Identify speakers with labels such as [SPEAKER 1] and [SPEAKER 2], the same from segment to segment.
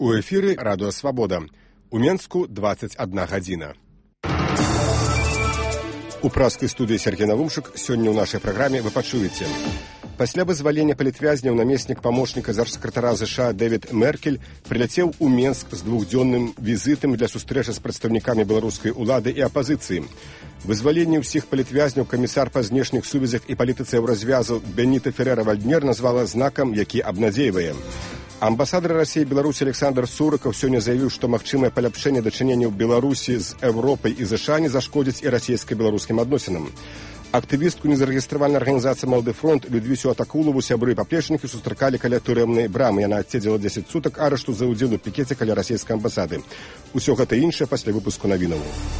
[SPEAKER 1] У эфіры Радыё Свабода. У Менску 21 гадзіна. У праскай студыі Сергей Навумшык сёння ў нашай праграме вы пачуеце. Пасля вызвалення палітвязняў намеснік памочніка дзяржсакратара ЗША Дэвід Меркель прыляцеў у Менск з двухдзённым візітам для сустрэчы з прадстаўнікамі беларускай улады і апазіцыі. Вызваленне ўсіх палітвязняў камісар па знешніх сувязях і палітыцы Еўразвязу Беніта Ферера-Вальднер назвала знакам, які абнадзейвае. Амбасадар Расіі Беларусі Александр Сурыкаў сёння заявіў, што магчымае паляпшэнне дачыненняў Беларусі з Еўропай і ЗША не зашкодзіць і расійска-беларускім адносінам. Актывістку незарэгістравальнай арганізацыі «Малды фронт» Людвісю Атакулову сябры і паплечнікі сустракалі каля турэмнай брамы. Яна адседзела 10 сутак арышту за ўдзел у пікеце каля расійскай амбасады. Усё гэта іншае пасля выпуску навінаў.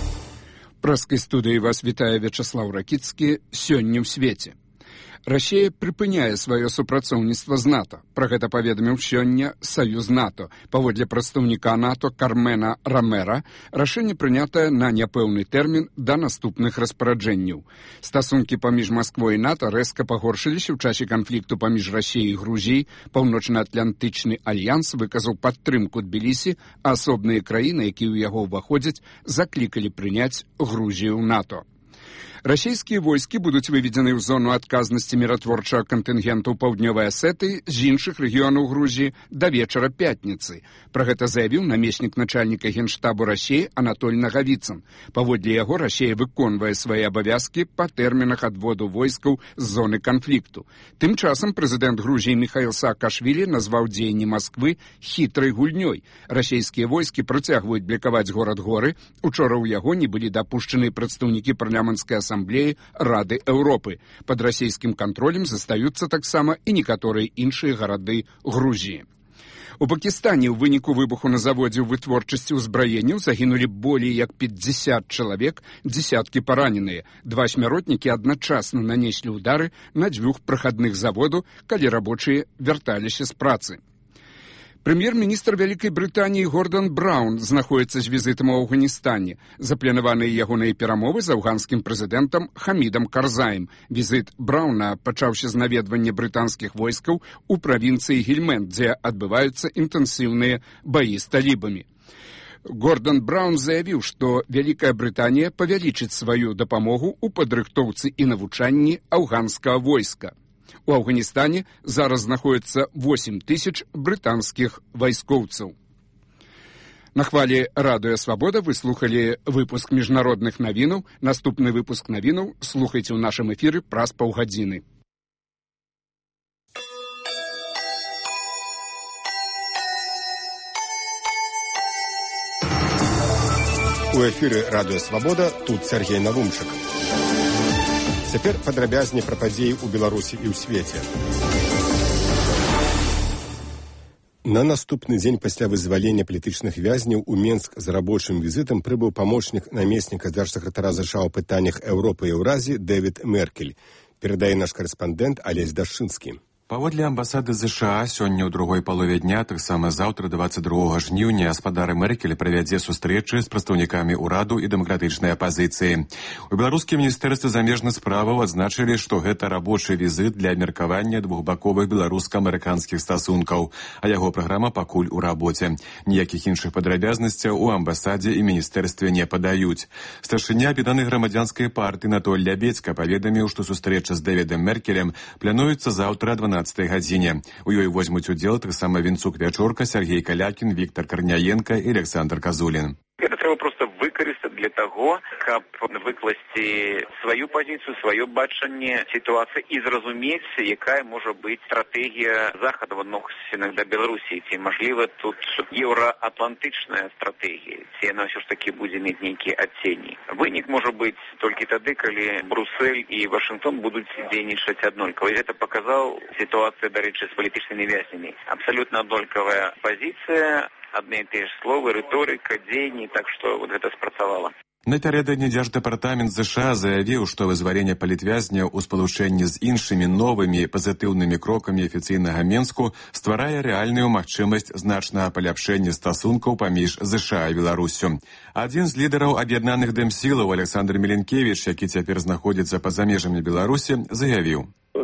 [SPEAKER 2] Праскай студыі вас вітае Вячаслаў Ракіцкі. Сёння ў свеце. Расія прыпыняе сваё супрацоўніцтва з НАТО. Пра гэта паведаміў сёння Саюз НАТО. Паводле прадстаўніка НАТО Кармена Рамера, рашэнне прынятае на няпэўны тэрмін да наступных распараджэнняў. Стасункі паміж Масквой і НАТО рэзка пагоршыліся ў часе канфлікту паміж Расіяй і Грузіяй. Паўночна-атлантычны альянс выказаў падтрымку Тбілісі, а асобныя краіны, якія ў яго ўваходзяць, заклікалі прыняць Грузію ў НАТО. Расійскія войскі будуць выведзены ў зону адказнасці міратворчага кантынгенту ў паўднёвай Асетыі з іншых рэгіёнаў Грузіі да вечара пятніцы. Пра гэта заявіў намеснік начальніка генштабу Расіі Анатоль Нагавіцын. Паводле яго Расія выконвае свае абавязкі па тэрмінах адводу войскаў з зоны канфлікту. Тым часам прэзідэнт Грузіі Міхаіл Саакашвілі назваў дзеянні Масквы хітрай гульнёй. Расійскія войскі працягваюць блакаваць горад Горы. Учора ў яго не былі дапушчаны прадстаўнікі парламенцкай асамблеі Рады Еўропы. Пад расійскім кантролем застаюцца таксама і некаторыя іншыя гарады Грузіі. У Пакістане ў выніку выбуху на заводзе ў вытворчасці ўзбраенняў загінулі болей як 50 чалавек, дзесяткі параненыя. 2 смяротнікі адначасна нанеслі ўдары на 2 прахадных заводу, калі рабочыя вярталіся з працы. Прэм'ер-міністр Вялікай Брытаніі Гордан Браўн знаходзіцца з візітам у Афганістане. Запланаваныя ягоныя перамовы з афганскім прэзідэнтам Хамідам Карзаем. Візіт Браўна пачаўся з наведвання брытанскіх войскаў у правінцыі Гельмэнд, дзе адбываюцца інтэнсіўныя баі з талібамі. Гордан Браўн заявіў, што Вялікая Брытанія павялічыць сваю дапамогу ў падрыхтоўцы і навучанні афганскага войска. У Афганістане зараз знаходіцца 8 тысяч брытанскіх вайскоўцаў. На хвалі Радыё Свабода вы слухалі выпуск міжнародных навінаў. Наступны выпуск навінаў слухайце ў нашым эфіры праз паўгадзіны.
[SPEAKER 1] У эфіры Радыё Свабода, тут Сергей Навумшык. Цяпер падрабязней пра падзеі ў Беларусі і ў свеце. На наступны дзень пасля вызвалення палітычных вязняў у Менск з рабочым візітам прыбыў памочнік намесніка дзяржсакратара ЗША ў пытаннях Еўропы і Еўразіі Дэвід Меркель. Перадае наш карэспандэнт Алесь Дашчынскі.
[SPEAKER 3] Паводле амбасады ЗША, сёння ў другой палове дня, таксама заўтра, 22 жніўня, гаспадар Меркель правядзе сустрэчы з прадстаўнікамі ўраду і дэмакратычнай апазіцыі. У беларускім міністэрстве замежных справаў адзначылі, што гэта рабочы візіт для абмеркавання двухбаковых беларуска-амерыканскіх стасункаў, а яго праграма пакуль у рабоце. Ніякіх іншых падрабязнасцяў у амбасадзе і міністэрстве не падаюць. Старшыня аб'яднанай грамадзянскай партыі Анатоль Лябедзька паведаміў, што сустрэча з Дэвідам Меркелем плануецца заўтра 12 гадзіне. У ёй возьмуць удзел таксама Вінцук-Вячорка, Сергей Калякін, Віктор Карняенка і Александр Казулін.
[SPEAKER 4] Гэта трэба проста выкарыстаць для таго, каб выкласці сваю пазіцыю, сваё бачанне сітуацыі і зразумець, якая можа быць стратэгія Захаду в адносінах да Беларусі. Ці, мажліва, тут еўраатлантычная стратэгія, ці яна ўсё ж такі будзе мець нейкія адценні. Вынік можа быць толькі тады, калі Брусэль і Вашынгтон будуць дзейнічаць аднолькава. І гэта паказаў сітуацыя, дарэчы, з палітычнымі вязнямі. Абсалютна аднолькавая пазіцыя, адны і тыя ж словы, рыторыка, дзеянні, так што вот гэта спрацавала.
[SPEAKER 3] Напярэдадні дзярждэпартамент ЗША заявіў, што вызваленне палітвязняў у спалучэнні з іншымі новымі пазітыўнымі крокамі афіцыйнага Менску стварае рэальную магчымасць значнага паляпшэння стасункаў паміж ЗША і Беларуссю. Адзін з лідараў аб'яднаных дэмсілаў Александр Міленкевіч, які цяпер знаходзіцца па-за межамі Беларусі, заявіў: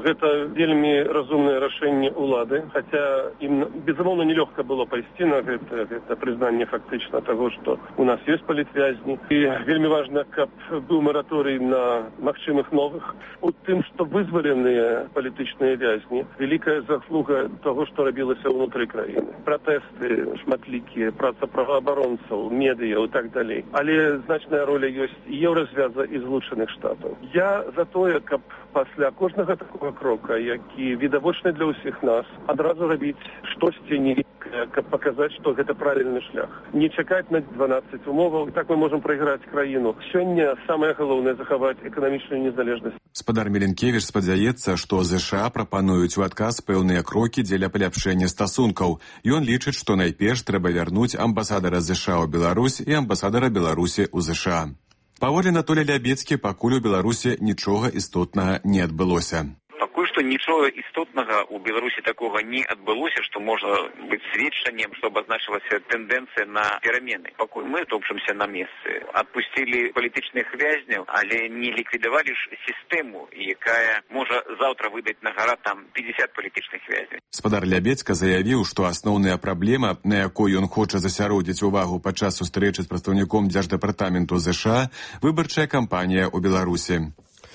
[SPEAKER 5] Гэта вельмі разумнае рашэнне ўлады, хаця ім, безумоўна, нелёгка было пайсці на гэта прызнанне фактычна таго, што у нас ёсць палітвязні. І вельмі важна, каб быў мараторый на магчымых новых. У тым, што вызваленыя палітычныя вязні, вялікая заслуга таго, што рабілася ўнутры краіны. Пратэсты шматлікія, праца праваабаронцаў, медыя і так далей. Але значная роля ёсць і Еўразвяза, і Злучаных Штатаў. Я за тое, каб пасля кожнага такога крока, які відавочны для ўсіх нас, адразу рабіць штосьці нейкае, каб паказаць, што гэта правільны шлях. Не чакаць на 12 умоваў, і так мы можам прайграць краіну. Сёння самае галоўнае захаваць эканамічную незалежнасць.
[SPEAKER 3] Спадар Міленкевіч спадзяецца, што ЗША прапануюць у адказ пэўныя крокі дзеля паляпшэння стасункаў. Ён лічыць, што найперш трэба вярнуць амбасадара ЗША ў Беларусь і амбасадара Беларусі ў ЗША. Паводле Анатолія Лябецкі, пакуль у Беларусі нічога істотнага не адбылося.
[SPEAKER 4] Пакуль што нічога істотнага ў Беларусі такога не адбылося, што можа быць сведчаннем, што абазначылася тэндэнцыя на перамены. Пакуль мы топчемся на месцы. Адпусцілі палітычных вязняў, але не ліквідавалі ж сістэму, якая можа заўтра выдаць на гара там 50 палітычных вязняў.
[SPEAKER 3] Спадар Лябецька заявіў, што асноўная праблема, на якой ён хоча засяродзіць увагу падчас сустрэчы з прадстаўніком Дзярждэпартаменту ЗША, выбарчая кампанія ў Беларусі.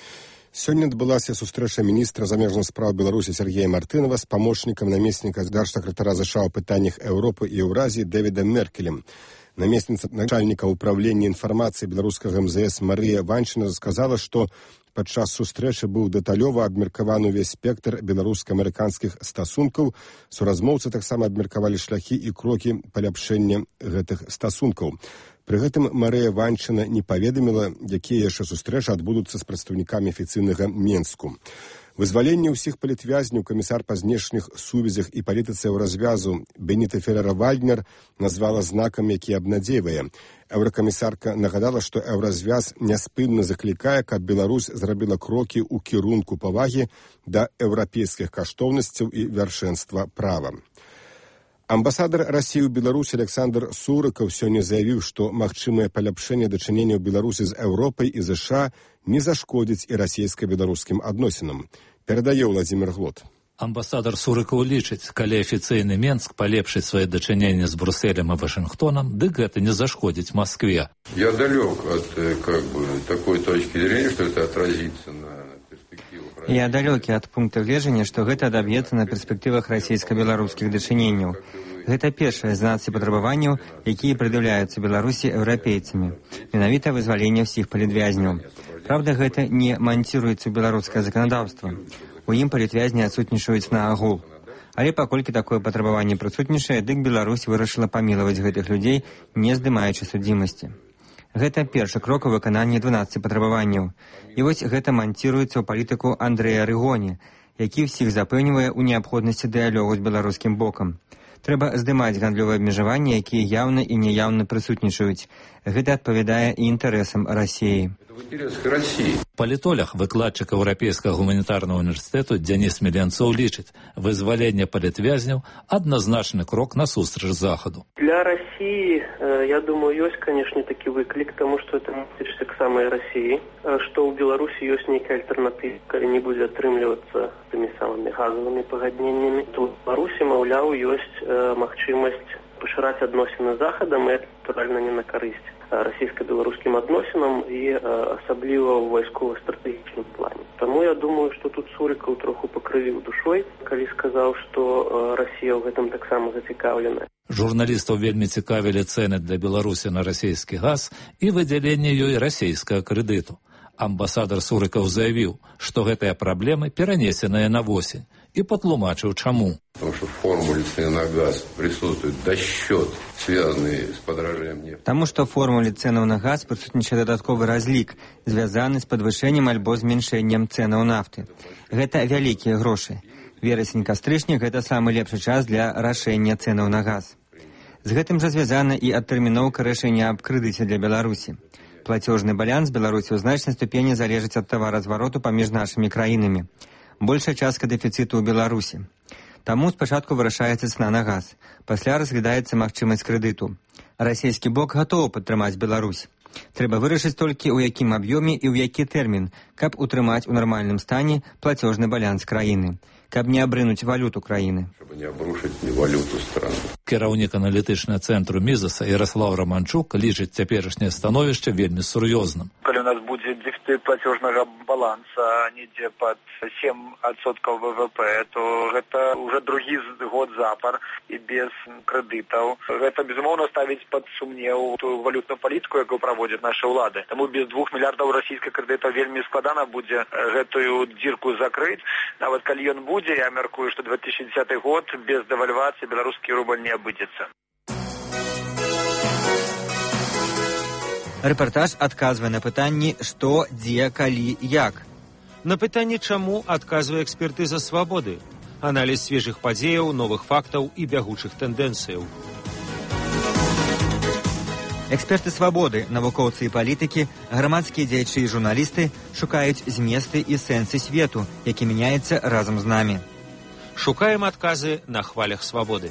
[SPEAKER 1] Сёння адбылася сустрэча міністра замежных спраў Беларусі Сергея Мартынова з памочнікам намесніка дзяржсакратара ЗША ў пытаннях Еўропы і Еўразіі Дэвідам Меркелем. Намесніца начальніка ўправлення інфармацыі беларускага МЗС Марыя Ванчына сказала, што падчас сустрэчы быў дэталёва абмеркаваны ўвесь спектр беларуска-амерыканскіх стасункаў. Суразмоўцы таксама абмеркавалі шляхі і крокі паляпшэння гэтых стасункаў. Пры гэтым Марыя Ванчына не паведаміла, якія яшчэ сустрэчы адбудуцца з прадстаўнікамі афіцыйнага Менску. Вызваленне ўсіх палітвязняў камісар па знешніх сувязях і палітыцы Еўразвязу Беніта Феррера-Вальднер назвала знакам, які абнадзейвае. Еўракамісарка нагадала, што Еўразвяз няспынна заклікае, каб Беларусь зрабіла крокі ў кірунку павагі да еўрапейскіх каштоўнасцяў і вяршэнства права. Амбасадар Расіі ў Беларусі Александр Сурыкаў сёння заявіў, што магчымае паляпшэнне дачыненняў Беларусі з Еўропай і ЗША не зашкодзіць і расійска-беларускім адносінам. Перадае Владзімір Глот.
[SPEAKER 6] Амбасадар Сурыкаў лічыць, калі афіцыйны Менск палепшыць свае дачыненні з Брусэлем і Вашынгтонам, дык гэта не зашкодзіць Маскве.
[SPEAKER 7] Я далёк от такой точки зрения, что это отразится на...
[SPEAKER 8] Я далёкі ад пункта гледжання, што гэта адаб'ецца на перспектывах расійска-беларускіх дачыненняў. Гэта першае з нацый патрабаванняў, якія прад'яўляюцца Беларусі еўрапейцамі. Менавіта вызваленне ўсіх палітвязняў. Праўда, гэта не манціруецца ў беларускае заканадаўства. У ім палітвязні адсутнічаюць наагул. Але паколькі такое патрабаванне прысутнічае, дык Беларусь вырашыла памілаваць гэтых людзей, не здымаючы судзімасці. Гэта першы крок у выкананні 12 патрабаванняў. І вось гэта манціруецца ў палітыку Андрэя Рыгоні, які ўсіх запэўнівае ў неабходнасці дыялогу з беларускім бокам. Трэба здымаць гандлёвыя абмежаванні, якія яўна і няяўна прысутнічаюць. Гэта адпавядае і інтарэсам Расіі.
[SPEAKER 6] Палітолог, выкладчык Еўрапейскага гуманітарнага універсітэту Дзяніс Меленцоў лічыць, вызваленне палітвязняў адназначны крок насустрач Захаду.
[SPEAKER 9] Для России, я думаю, есть, конечно, таки выклик, потому что это относится к самой России, что у Беларуси есть некая альтернатива, которая не будет отрымливаться теми самыми газовыми погоднениями. То в Беларуси, маўляў, есть магчымасць пашыраць адносіны з Захадам, і это натуральна не на карысць расійска-беларускім адносінам і асабліва ў вайскова-стратэгічным плане. Таму я думаю, што тут Сурыкаў троху пакрывіў душой, калі сказаў, што Расія ў гэтым таксама зацікаўлена.
[SPEAKER 6] Журналістаў вельмі цікавілі цэны для Беларусі на расійскі газ і выдзяленне ёй расійскага крэдыту. Амбасадар Сурыкаў заявіў, што гэтыя праблемы перанесеныя на восень, і патлумачыў, чаму.
[SPEAKER 7] Потому что в формуле цены на газ присутствует досчет, связанный с подорожанием нефти.
[SPEAKER 8] Таму што ў формуле цэнаў на газ прысутнічае дадатковы разлік, звязаны з падвышэннем альбо зменшэннем цэнаў нафты. Гэта вялікія грошы. Верасень-кастрычнік – гэта самы лепшы час для рашэння цэнаў на газ. З гэтым жа звязана і адтэрміноўка рашэння аб крэдыце для Беларусі. Плацёжны баланс Беларусі ў значнай ступені залежыць ад таваразвароту паміж нашымі краінамі. Большая частка дэфіцыту ў Беларусі. Таму спачатку вырашаецца цана на газ, пасля разглядаецца магчымасць крэдыту. Расійскі бок гатовы падтрымаць Беларусь. Трэба вырашыць толькі, у якім аб'ёме і ў які тэрмін, каб утрымаць у нармальным стане плацежны баланс краіны, каб не абрынуць валюту краіны.
[SPEAKER 7] Чтобы не обрушить валюту страны.
[SPEAKER 6] Кіраўнік аналітычнага цэнтру Мізаса Ярослав Романчук лічыць цяперашняе становішча вельмі сур'ёзным.
[SPEAKER 10] Калі у нас будзе дэфіцыт плацежнага баланса недзе пад 7% ВВП, то гэта уже другі год запар і без крэдытаў. Гэта, безумоўна, ставіць пад сумнеў ту валютную палітыку, якую праводзяць нашы ўлады. Таму без 2 мільярдаў расійскіх крэдытаў вельмі складана будзе гэтую дзірку закрыць. Нават калі ён будзе, я мяркую, што 2010 год без дэвальвацыі беларускі рубль не абыдзецца.
[SPEAKER 8] Рэпартаж адказвае на пытанні «Што, дзе, калі, як?».
[SPEAKER 11] На пытанне «Чаму?» адказвае экспертыза «Свабоды». Аналіз свежых падзеяў, новых фактаў і бягучых тэндэнцыяў.
[SPEAKER 8] Эксперты «Свабоды», навукоўцы і палітыкі, грамадскія дзеячы і журналісты шукаюць зместы і сэнсы свету, які мяняецца разам з намі.
[SPEAKER 11] Шукаем адказы на хвалях «Свабоды».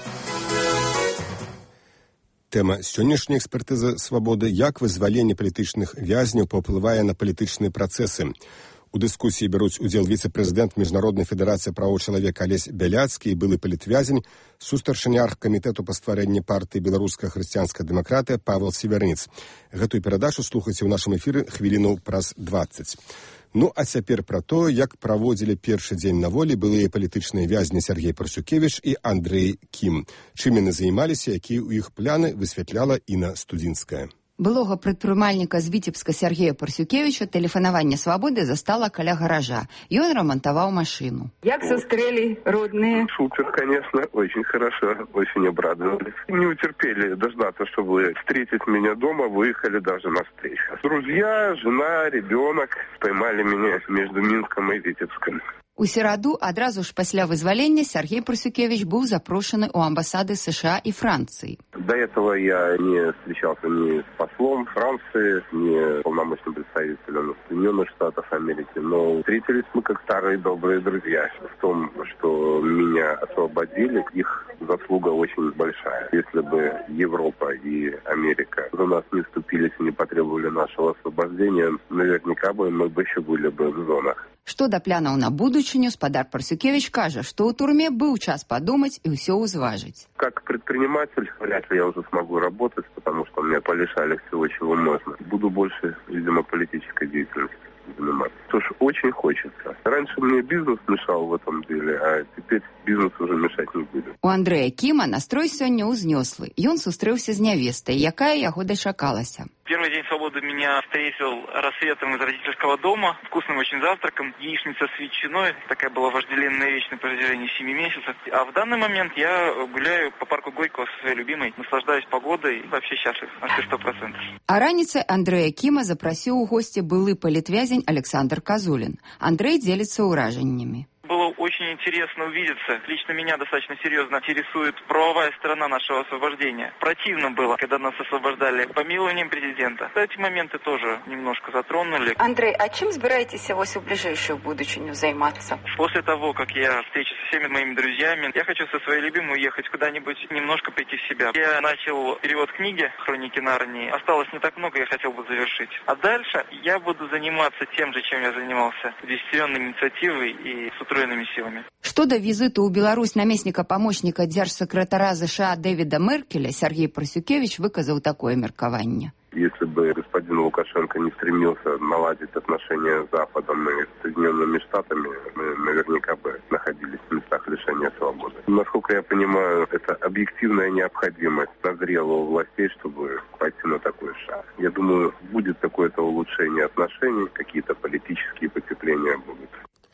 [SPEAKER 1] Тэма сённяшняй экспертызы «Свабоды» – як вызваленне палітычных вязняў паўплывае на палітычныя працэсы. У дыскусіі бяруць удзел віцэ-прэзідэнт Міжнароднай федэрацыі правоў чалавека Алесь Бяляцкі і былы палітвязень, сустаршыня аргкамітэту па стварэнні партыі «Беларуская хрысціянская дэмакратыя» Павел Северніц. Гэтую перадачу слухайце ў нашым эфіры хвіліну праз 20. Ну, а цяпер пра тое, як праводзілі першы дзень на волі былыя палітычныя вязні Сергей Парсюкевіч і Андрэй Кім. Чым яны займаліся, якія ў іх пляны, высвятляла Інна Студзінская.
[SPEAKER 12] Былога прадпрымальніка з Віцебска Сергея Парсюкевіча тэлефанаванне «Свабоды» застала каля гаража. Ён рамантаваў машину.
[SPEAKER 13] Як сустрели родные?
[SPEAKER 5] Супер, конечно, очень хорошо, очень обрадовались. Не утерпели дождаться, чтобы встретить меня дома, выехали даже на встречу. Друзья, жена, ребенок поймали меня между Минском и Витебском.
[SPEAKER 12] У сераду, адразу ж пасля вызвалення, Сергей Парсюкевич быў запрошаны ў амбасады США і Францыі.
[SPEAKER 5] До этого я не встречался ни с послом Франции, ни с полномочным представителем Соединенных Штатов Америки, но встретились мы как старые добрые друзья. В том, что меня освободили, их заслуга очень большая. Если бы Европа и Америка за нас не вступились и не потребовали нашего освобождения, наверняка бы мы бы еще были бы в зонах.
[SPEAKER 12] Што да планаў на будучыню, спадар Парсюкевич кажа, што ў турме быў час падумаць і ўсё ўзважыць.
[SPEAKER 5] Как предприниматель вряд ли я уже смогу работать, потому что меня полишали всего, чего можно. Буду больше, видимо, политической деятельностью заниматься. Потому что очень хочется. Раньше мне бизнес мешал в этом деле, а теперь бизнес уже мешать не будет.
[SPEAKER 12] У Андрэя Кіма настрой сёння ўзнёслы. Ён сустрэўся з нявестай, якая яго дачакалася.
[SPEAKER 10] Первый день свободы меня встретил рассветом из родительского дома, вкусным очень завтраком, яичница с ветчиной. Такая была вожделенная вещь на протяжении 7 месяцев. А в данный момент я гуляю по парку Горького со своей любимой, наслаждаюсь погодой и вообще счастлив на все 100%.
[SPEAKER 12] А раніцай Андрэя Кіма запрасіў у госці былы палітвязень Александр Козулин. Андрей делится ўражаннямі.
[SPEAKER 10] Было очень интересно увидеться. Лично меня достаточно серьезно интересует правовая сторона нашего освобождения. Противно было, когда нас освобождали помилованием президента. Эти моменты тоже немножко затронули.
[SPEAKER 13] Андрей, а чем собираетесь у ближайшую будущую заниматься?
[SPEAKER 10] После того, как я встречусь со всеми моими друзьями, я хочу со своей любимой уехать куда-нибудь, немножко прийти в себя. Я начал перевод книги «Хроники Нарнии». Осталось не так много, я хотел бы завершить. А дальше я буду заниматься тем же, чем я занимался. Десятилетней инициативой и с утроенными силами.
[SPEAKER 12] Што да візіту ў Беларусь намесніка памочніка дзяржсакратара США Дэвіда Меркеля, Сергей Парсюкевич выказаў такое меркаванне.
[SPEAKER 5] Если бы господин Лукашенко не стремился наладить отношения с Западом и Соединенными Штатами, мы наверняка бы находились в местах лишения свободы. Насколько я понимаю, это объективная необходимость назрела у властей, чтобы пойти на такой шаг. Я думаю, будет какое-то улучшение отношений, какие-то политические потепления будут.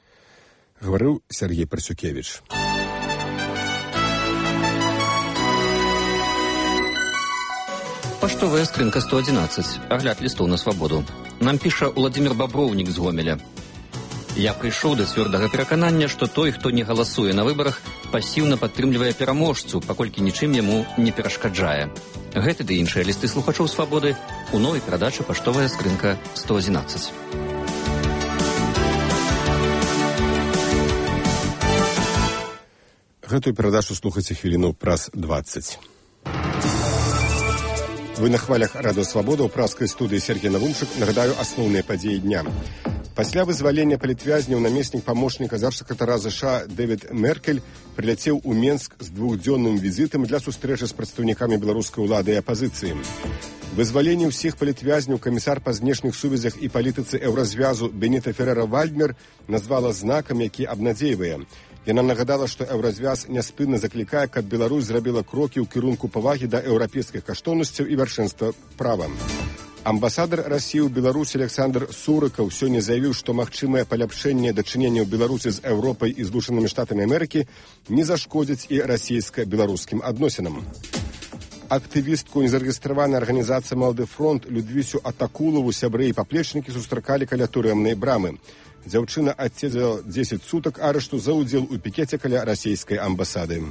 [SPEAKER 1] Говорил Сергей Парсюкевич.
[SPEAKER 14] Паштовая скрынка 111. Агляд лістоў на свабоду. Нам піша Владимир Боброўнік з Гомеля. Я прыйшоў да цвёрдага пераканання, што той, хто не галасуе на выбарах, пасіўна падтрымлівае пераможцу, паколькі нічым яму не перашкаджае. Гэты ды іншыя лісты слухачоў свабоды у новай перадачы «Паштовая скрынка 111». Гэтую
[SPEAKER 1] перадачу слухайце хвіліну праз 20. Вы на хвалях Радио Свобода, у праскай студыі Сергей Навумчык. Нагадаю асноўныя падзеі дня. Пасля вызвалення палітвязняў намеснік памочніка зарсакратара ЗША Дэвід Меркель прыляцеў у Менск з двухдзённым візітам для сустрэчы з прадстаўнікамі беларускай улады і апазіцыі. Вызваленне ўсіх палітвязняў камісар па знешніх сувязях і палітыцы еўразвязу Беніта Ферера-Вальдмер назвала знакам, які абнадзейвае. Яна нагадала, што еўразвяз няспынна заклікае, каб Беларусь зрабіла крокі ў кірунку павагі да еўрапейскіх каштоўнасцяў і вяршэнства права. Амбасадар Расіі ў Беларусі Александр Сурыкаў сёння заявіў, што магчымае паляпшэнне дачыненняў Беларусі з Еўропай і Злучанымі Штатамі Амерыкі не зашкодзіць і расійска-беларускім адносінам. Актывістку незарэгістраванай арганізацыі «Малады фронт» Людвісю Атакулаву сябры і паплечнікі сустракалі каля турэмнай брамы. Дзяўчына адседзела 10 сутак арышту за ўдзел у пікеце каля расійскай амбасады.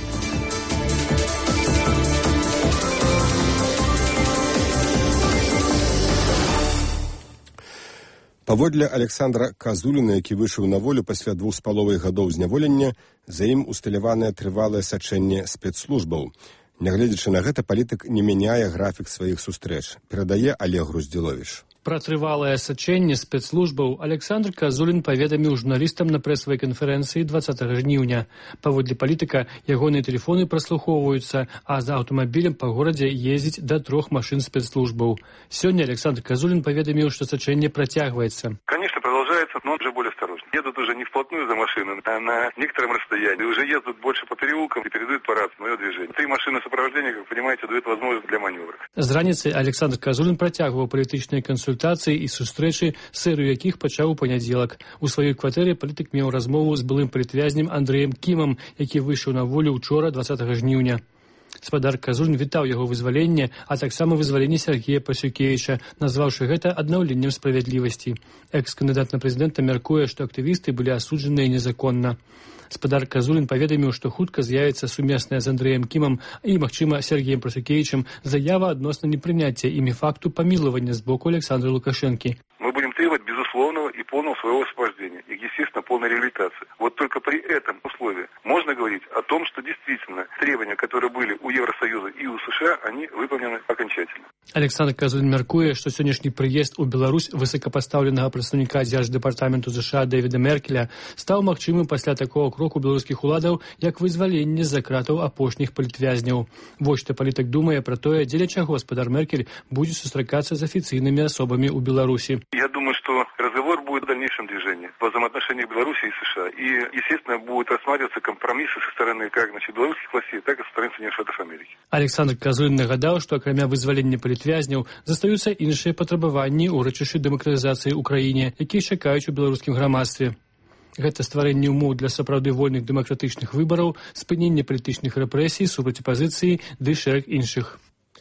[SPEAKER 1] Паводле Александра Казуліна, які выйшаў на волю пасля 2,5 гадоў зняволення, за ім усталяванае трывалае сачэнне спецслужбаў. Нягледзячы на гэта, палітык не мяняе графік сваіх сустрэч, перадае Олег Груздзіловіч.
[SPEAKER 15] Пра трывалае сачэнне спецслужбаў Александр Казулін паведаміў журналістам на прэсавай канферэнцыі 20 жніўня. Паводле палітыка, ягоныя тэлефоны праслухоўваюцца, а за аўтамабілем па горадзе ездзіць да 3 машын спецслужбаў. Сёння Александр Казулін паведаміў, што сачэнне працягваецца.
[SPEAKER 16] Конечно, продолжается, но уже более осторожно. Едут уже не вплотную за машиной, а на некотором расстоянии. Уже ездят больше по переулкам и передают по рации мое движение. 3 машины сопровождения, как понимаете, дают возможность для маневра.
[SPEAKER 15] З раніцы Александр Казулін працягваў палітычныя кансультацыі і сустрэчы, серыю якіх пачаў у панядзелак. У сваёй кватэры палітык меў размову з былым палітвязнем Андрэем Кімам, які выйшаў на волю ўчора 20 жніўня. Спадар Казулін вітаў яго вызваленне, а таксама вызваленне Сергея Прасюкевіча, назваўшы гэта аднаўленнем справядлівасці. Экс-кандыдат на прэзідэнта мяркуе, што актывісты былі асуджаныя незаконна. Спадар Казулін паведаміў, што хутка з'явіцца сумесная з Андрэем Кімам і, магчыма, Сергеем Прасюкевічем заява адносна непрыняцця імі факту памілавання з боку Александра Лукашэнкі.
[SPEAKER 16] Мы будем требовать безусловного и полного своего освобождения и, естественно, полной реабилитации. Вот только при этом условии можно говорить о том, что действительно требования, которые были у Евросоюза и у США, они выполнены окончательно.
[SPEAKER 15] Александр Казулін мяркуе, што сённяшні прыезд у Беларусь высокапастаўленага прадстаўніка дзярждэпартаменту ЗША Дэвіда Меркеля стаў магчымым пасля такого кроку беларускіх уладаў, як вызваленне з-за кратаў апошніх палітвязняў. Вось што палітык думае пра тое, дзеля чаго спадар Меркель будзе сустракацца з афіцыйнымі асобамі ў Беларусі.
[SPEAKER 16] Я думаю, что разговор будет в дальнейшем движении по взаимоотношениям Беларуси и США. И, естественно, будут рассматриваться компромиссы со стороны как белорусских властей, так и со стороны Соединенных Штатов Америки.
[SPEAKER 15] Александр Казулін нагадаў, што акрамя вызвалення палітвязняў застаюцца іншыя патрабаванні ў рэчышчы дэмакратызацыі ў краіне, якія чакаюць у беларускім грамадстве. Гэта стварэнне ўмоў для сапраўды вольных дэмакратычных выбараў, спыненне палітычных рэпрэсій супраць апазіцыі ды шэраг іншых.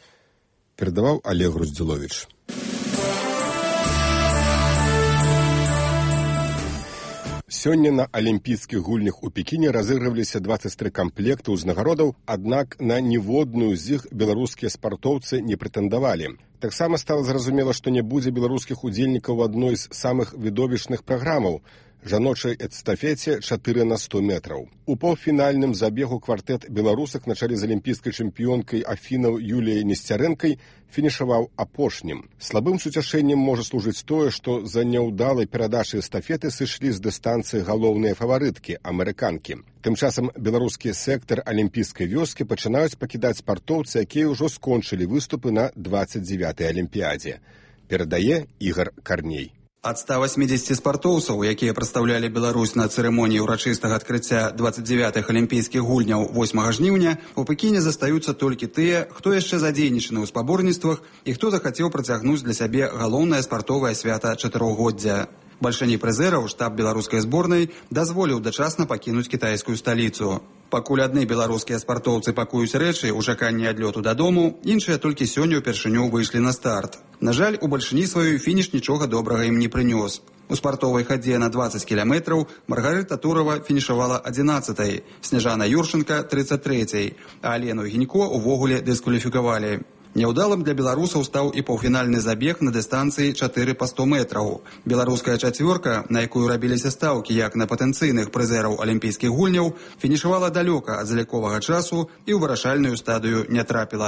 [SPEAKER 1] Перадаваў Олег Груздзіловіч. Сёння на алімпійскіх гульнях у Пекіне разыгрываліся 23 камплекты ўзнагародаў, аднак на ніводную з іх беларускія спартоўцы не прэтэндавалі. Таксама стала зразумела, што не будзе беларускіх удзельнікаў у адной з самых відовішчных праграмаў жаночай эстафеце 4 на 100 метраў. У паўфінальным забегу квартэт беларусак на чале з алімпійскай чэмпіёнкай Афінаў Юліяй Несцярэнкай фінішаваў апошнім. Слабым суцяшэннем можа служыць тое, што за няўдалай перадачай эстафеты сышлі з дыстанцыі галоўныя фаварыткі, амерыканкі. Тым часам беларускі сектар алімпійскай вёскі пачынаюць пакідаць спартоўцы, якія ўжо скончылі выступы на 29-й алімпіядзе. Перадае Ігар Карней.
[SPEAKER 17] Ад 180 спартоўцаў, якія прадстаўлялі Беларусь на цырымоніі ўрачыстага адкрыцця 29-х алімпійскіх гульняў 8 жніўня, у Пекіне застаюцца толькі тыя, хто яшчэ задзейнічаны ў спаборніцтвах і хто захацеў працягнуць для сябе галоўнае спартовае свята чатырохгоддзя. Бальшыні прызэраў штаб беларускай зборнай дазволіў дачасна пакінуць кітайскую сталіцу. Пакуль адны беларускія спартоўцы пакуюць рэчы ў чаканні адлёту дадому, іншыя толькі сёння ўпершыню выйшлі на старт. На жаль, у бальшыні сваёй фініш нічога добрага ім не прынёс. У спартовай хадзе на 20 кіламетраў Маргарыта Турова фінішавала 11-й, Снежана Юрченка 33-й, а Алену Гінько увогуле дыскваліфікавалі. Няўдалым для беларусаў стаў і паўфінальны забег на дыстанцыі 4 па 100 метраў. Беларуская чацвёрка, на якую рабіліся стаўкі як на патэнцыйных прызэраў алімпійскіх гульняў, фінішавала далёка ад заліковага часу і ў вырашальную стадыю не трапіла.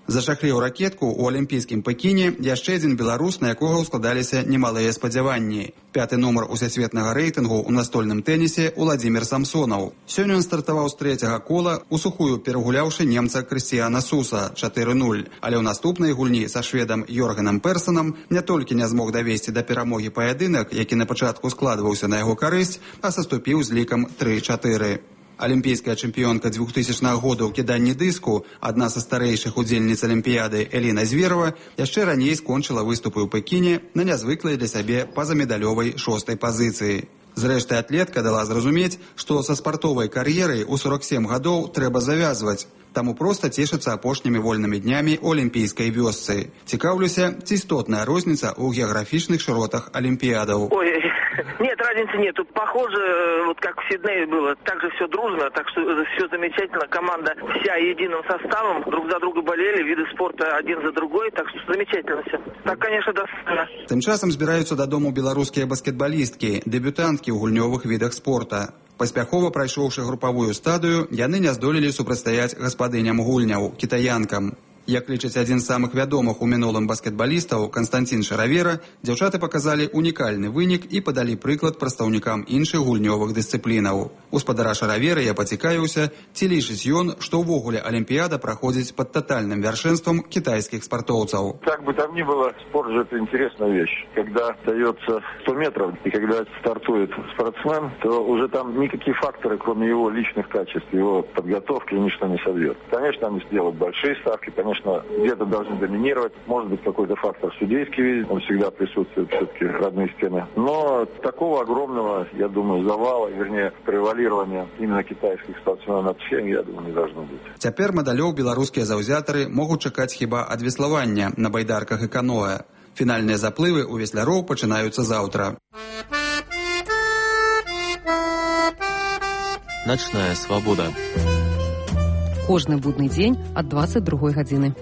[SPEAKER 17] Зашахлеў ракетку ў алімпійскім Пекіне яшчэ адзін беларус, на якога ўскладаліся немалыя спадзяванні. 5-й нумар усесветнага рэйтынгу ў настольным тэнісе Уладзімір Самсонаў. Сёння ён стартаваў з 3-го кола, у сухую перагуляўшы немца Крыстіяна Суса 4-0. Але ў наступнай гульні са шведам Йорганам Персонам не толькі не змог давесці да перамогі паядынак, які на пачатку складваўся на яго карысць, а саступіў з лікам 3-4. Алімпійская чэмпіёнка 2000 года ў кіданні дыску, адна са старэйшых удзельніц алімпіяды Эліна Зверова, яшчэ раней скончыла выступы ў Пекіне на нязвыклай для сябе пазамедалёвай 6-й пазіцыі. Зрэшты, атлетка дала зразумець, што са спартовай кар'ерай у 47 гадоў трэба завязваць. Таму проста цешыцца апошнімі вольнымі днямі ў алімпійскай вёсцы. Цікаўлюся, ці істотная розніца ў геаграфічных шыротах алімпіядаў.
[SPEAKER 9] Ой, нет, разницы нет. Тут похоже, вот как в Сиднее было, так же все дружно, так что все замечательно. Команда вся единым составом, друг за друга болели, виды спорта один за другой, так что замечательно все. Так, конечно, достойно.
[SPEAKER 17] Тым часам збіраюцца дадому беларускія баскетбалісткі, дэбютанткі ў гульнёвых відах спорта. Паспяхова прайшоўшы групавую стадыю, яны не здолелі супрацьстаяць гаспадыням гульняў, кітаянкам. Як лічыць адзін з самых вядомых у мінулым баскетбалістаў Константин Шаравера, дзяўчаты паказалі унікальны вынік і падалі прыклад прадстаўнікам іншых гульнёвых дысцыплінаў. У спадара Шаравера я пацікавіўся, ці лічыць ён, што ўвогуле алімпіяда праходзіць пад тотальным вяршэнствам кітайскіх спартоўцаў.
[SPEAKER 18] Как бы там ни было, спорт же это интересная вещь. Когда дается 100 метров и когда стартует спортсмен, то уже там никакие факторы, кроме его личных качеств, его подготовки, ничто не собьет. Конечно, они сделают большие ставки, конечно, где-то должны доминировать. Может быть, какой-то фактор судейский, он всегда присутствует, все-таки родные стены. Но такого огромного, я думаю, завала, вернее, превалирования именно китайских спортсменов над всем, я думаю, не должно быть.
[SPEAKER 17] Цяпер медалёў беларускія заўзятары могуць чакаць хіба ад веславання на байдарках і каноэ. Фінальныя заплывы ў весляроў пачынаюцца заўтра.
[SPEAKER 19] Ночная свобода.
[SPEAKER 20] Кожны будны дзень ад 22 гадзіны.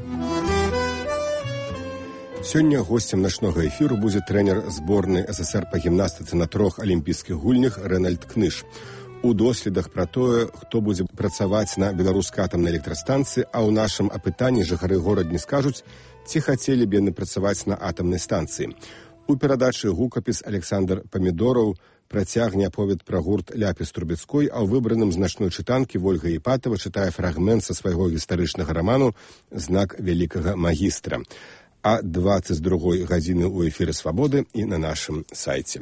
[SPEAKER 1] Сёння госцем начнога эфіру будзе трэнер зборнай СССР па гімнастыцы на 3 алімпійскіх гульнях Рэнальд Кныш. У доследах пра тое, хто будзе працаваць на беларускай атамнай электрастанцыі, а ў нашым апытанні жыхары горадні скажуць, ці хацелі б яны працаваць на атамнай станцыі. У перадачы гукапіс Александр Памідораў працягне аповед пра гурт Ляпіс Трубецкой, а ў выбраным з начной чытанкі Вольга Іпатава чытае фрагмент са свайго гістарычнага раману «Знак вялікага магістра». А 22 гадзіны ў эфіры «Свабоды» і на нашым сайце.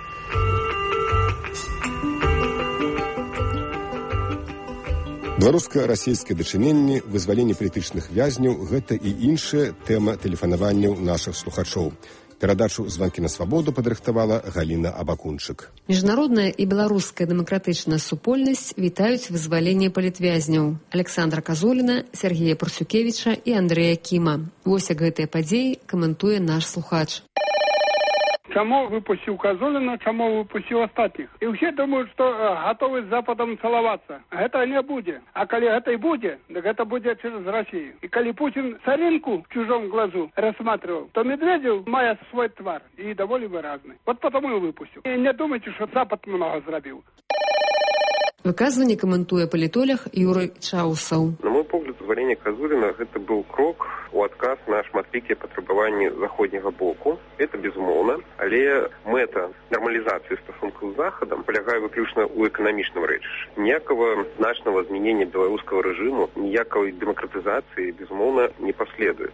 [SPEAKER 1] Беларуска-расійскія дачыненні, вызваленне палітычных вязняў – гэта і іншая тэма тэлефанаванняў нашых слухачоў. Перадачу «Званкі на свабоду» падрыхтавала Галіна Абакунчык.
[SPEAKER 20] Міжнародная і беларуская дэмакратычная супольнасць вітаюць вызваленне палітвязняў Александра Казуліна, Сергея Парсюкевіча і Андрэя Кіма. Вось як гэтыя падзеі каментуе наш слухач.
[SPEAKER 21] Чаму выпусціў Казуліна, чаму выпусціў астатніх? І ўсе думаюць, што гатовы з Западам цалавацца. Гэта не будзе. А калі гэта і будзе, дык гэта будзе через Расію. І калі Путін царинку в чужом глазу рассматривал, то Медведев мае свой твар і даволі выразны. Вот потому і выпусціў. І не думайце, што Запад много зрабіў.
[SPEAKER 20] Выказванне каментуе палітолог Юрый Чаусаў.
[SPEAKER 22] На мой погляд, вызваленне Казуліна гэта быў крок у адказ на шматлікія патрабаванні заходняга боку. Это безумоўна, але мэта нармалізацыі стасункаў з Захадам палягае выключна ў эканамічным рэчышчы. Ніякага значнага змянення беларускага рэжыму, ніякай дэмакратызацыі, безумоўна, не паследуе.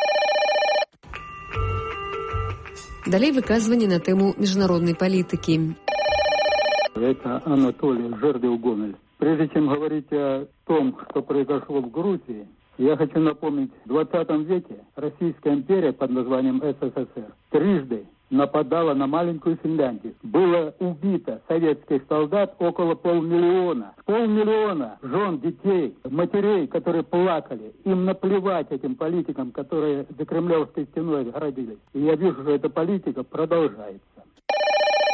[SPEAKER 20] Далей выказванне на тэму міжнароднай палітыкі.
[SPEAKER 23] Это Анатолий Жердев-Гомель. Прежде чем говорить о том, что произошло в Грузии, я хочу напомнить, в 20 веке Российская империя под названием СССР трижды нападала на маленькую Финляндию. Было убито советских солдат около 500 000. 500 000 жен, детей, матерей, которые плакали. Им наплевать этим политикам, которые за Кремлевской стеной отгородились. И я вижу, что эта политика продолжается.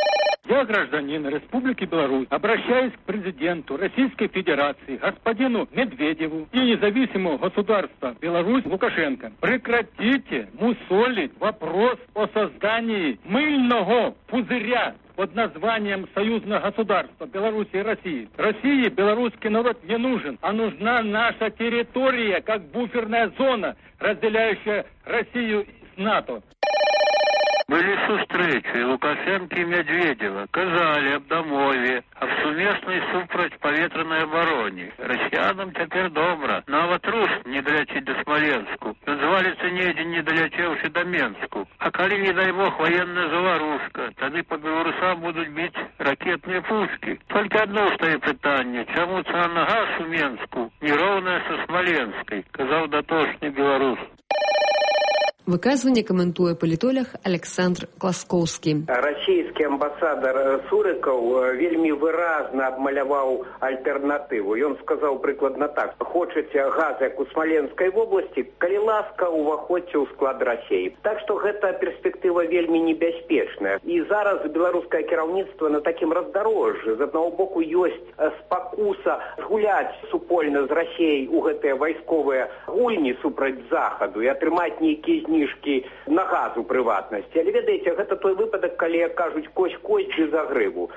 [SPEAKER 23] Я гражданин Республики Беларусь, обращаюсь к президенту Российской Федерации, господину Медведеву и независимому государства Беларусь Лукашенко. Прекратите мусолить вопрос о создании мыльного пузыря под названием союзное государство Беларуси и России. России белорусский народ не нужен, а нужна наша территория, как буферная зона, разделяющая Россию с НАТО.
[SPEAKER 2] Были сустрэчы Лукашенко и Медведева. Казали об дамове, об сумесной супрацьпаветранай обороне. Россиянам теперь добра. Нават руш не долечить до Смоленску. Звалится недзе не долечевши до Менску. А коли, не дай бог, военная заварушка, тады по белорусам будут бить ракетные пушки. Только одно стоит питание. Чему цена на газ у Менску неровная со Смоленской? Казал дотошный белорус.
[SPEAKER 20] Выказванне каментуе палітолог Александр Класкоўскі.
[SPEAKER 4] Расійскі амбасадар Сурыкаў вельмі выразна абмаляваў альтэрнатыву. Ён сказаў прыкладна так: хочаце газ, як у Смаленскай вобласці, калі ласка, уваходзьце ў склад Расіі. Так што гэта перспектыва вельмі небяспечная. І зараз беларускае кіраўніцтва на такім раздарожжы. З аднаго боку ёсць спакуса згуляць супольна з Расіяй у гэтыя вайсковыя гульні супраць захаду і атрымаць нейкія зніжкі на газ у прыватнасці. Але ведаеце, гэта той выпадак, калі кажуць кость без агрыву.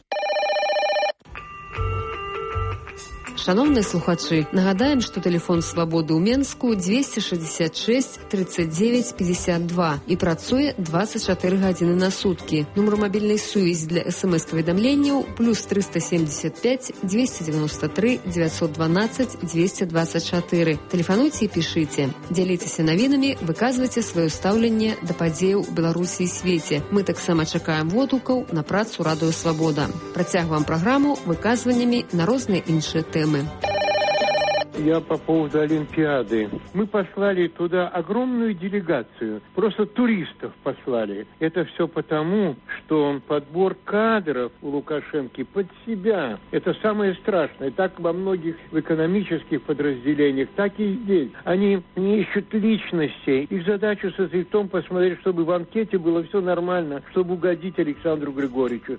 [SPEAKER 20] Шановныя слухачы, нагадаем, што тэлефон свабоды ў Менску 266 39 52 і працуе 24 гадзіны на суткі. Нумар мабільнай сувязі для смс-паведамленняў плюс 375 293 912 224. Тэлефануйце і пішыце. Дзяліцеся навінамі, выказвайце сваё стаўленне да падзеяў у Беларусі і свеце. Мы таксама чакаем водгукаў на працу Радыё Свабода. Працягваем праграму выказваннямі на розныя іншыя тэмы.
[SPEAKER 23] Я по поводу Олимпиады. Мы послали туда огромную делегацию. Просто туристов послали. Это все потому, что подбор кадров у Лукашенко под себя. Это самое страшное. Так во многих экономических подразделениях, так и здесь. Они не ищут личностей. Их задача состоит в том, посмотреть, чтобы в анкете было все нормально, чтобы угодить Александру Григорьевичу.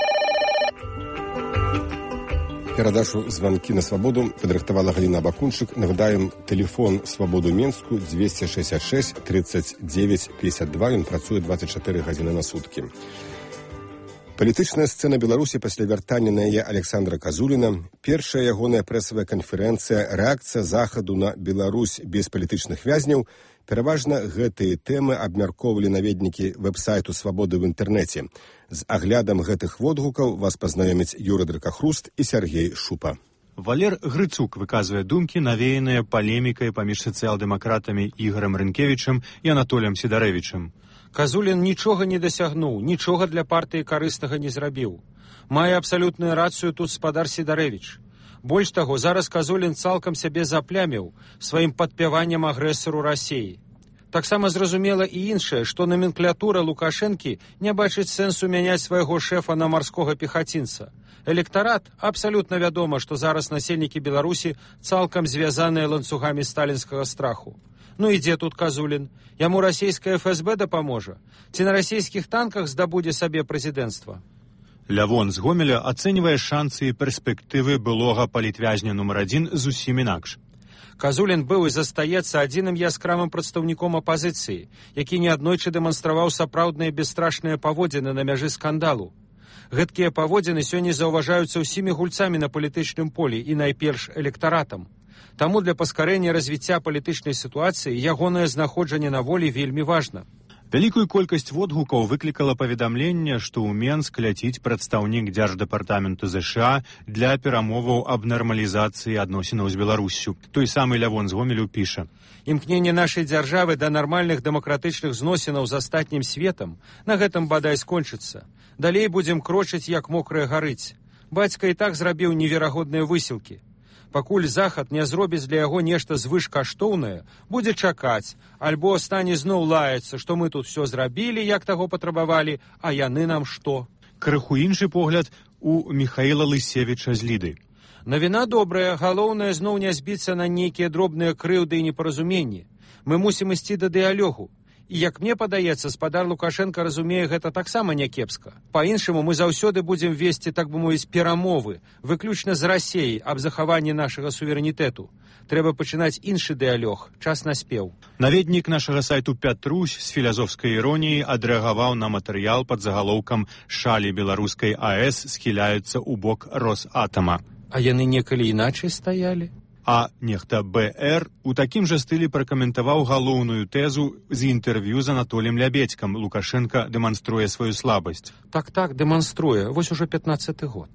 [SPEAKER 1] Перадачу «Звонки на свободу» падрыхтавала Галина Бакунчык. Нагадаем, тэлефон «Свабоду Менску» 266 39 52. Ён працуе 24 гадзіны на суткі. Палітычная сцэна Беларусі пасля вяртання на яе Александра Казуліна, першая ягоная прэсавая канферэнцыя, рэакцыя захаду на Беларусь без палітычных вязняў. Пераважна гэтыя тэмы абмяркоўвалі наведнікі вэб-сайту «Свабоды» в інтэрнэце. З аглядам гэтых водгукаў вас пазнаёмяць Юры Дракахруст і Сергей Шупа.
[SPEAKER 19] Валер Грыцук выказвае думкі, навеяныя палемікай паміж сацыял-дэмакратамі Ігорем Рынкевічам і Анатоліем Сідарэвічам.
[SPEAKER 11] Казулін нічога не дасягнуў, нічога для партыі карыснага не зрабіў. Мае абсалютную рацыю тут спадар Сідарэвіч. Больш таго, зараз Казулін цалкам сябе запляміў сваім падпяваннем агрэсару Расіі. Таксама зразумела і іншае, што номенклатура Лукашэнкі не бачыць сэнсу мяняць свайго шэфа на марскога пехацінца. Электарат абсалютна вядома, што зараз насельнікі Беларусі цалкам звязаныя ланцугамі сталінскага страху. Ну і дзе тут Казулін? Яму расійская ФСБ дапаможа? Ці на расійскіх танках здабудзе сабе прэзідэнцтва?
[SPEAKER 19] Лявон з Гомеля ацэньвае шансы і перспектывы былога палітвязня нумар 1 зусім інакш.
[SPEAKER 11] Казулін быў і застаецца адзіным яскравым прадстаўніком апазіцыі, які неаднойчы дэманстраваў сапраўдныя бесстрашныя паводзіны на мяжы скандалу. Гэткія паводзіны сёння заўважаюцца ўсімі гульцамі на палітычным полі і найперш электаратам. Таму для паскарэння развіцця палітычнай сітуацыі ягонае знаходжанне на волі вельмі важна.
[SPEAKER 19] Вялікую колькасць водгукаў выклікала паведамленне, што ў Менск ляціць прадстаўнік Дзярждэпартаменту ЗША для перамоваў аб нармалізацыі адносінаў з Беларуссю. Той самы Лявон з Гомелю піша:
[SPEAKER 11] «Імкненне нашай дзяржавы да нармальных дэмакратычных зносінаў з астатнім светам на гэтым бадай скончыцца. Далей будзем крочыць, як мокрае гарыць. Бацька і так зрабіў неверагодныя высілкі. Пакуль захад не зробіць для яго нешта звышкаштоўнае, будзе чакаць, альбо стане зноў лаяцца, што мы тут все зрабілі, як таго патрабавалі, а яны нам што?»
[SPEAKER 19] Крыху іншы погляд у Міхаіла Лысевіча з Ліды.
[SPEAKER 11] «Навіна добрая, галоўнае зноў не збіцца на нейкія дробныя крыўды і непаразуменні. Мы мусім ісці да дыялогу. І, як мне падаецца, спадар Лукашенко разумее гэта таксама някепска. Па-іншаму, мы заўсёды будзем весці, так бы мовіць, перамовы, выключна з Расіяй аб захаванні нашага суверэнітэту. Трэба пачынаць іншы дыялог, час наспеў.
[SPEAKER 19] Наведнік нашага сайту Пятрусь з філазофскай іроніяй адрэагаваў на матэрыял пад загалоўкам «Шалі беларускай АЭС схіляюцца ў бок Росатама».
[SPEAKER 11] А яны некалі іначай стаялі?
[SPEAKER 19] А нехта БР у такім жа стылі пракаментаваў галоўную тэзу з інтэрв'ю з Анатоліем Лябедзькам. Лукашенко дэманструе сваю слабасць.
[SPEAKER 11] Так, дэманструе. Вось ужо 15-й год.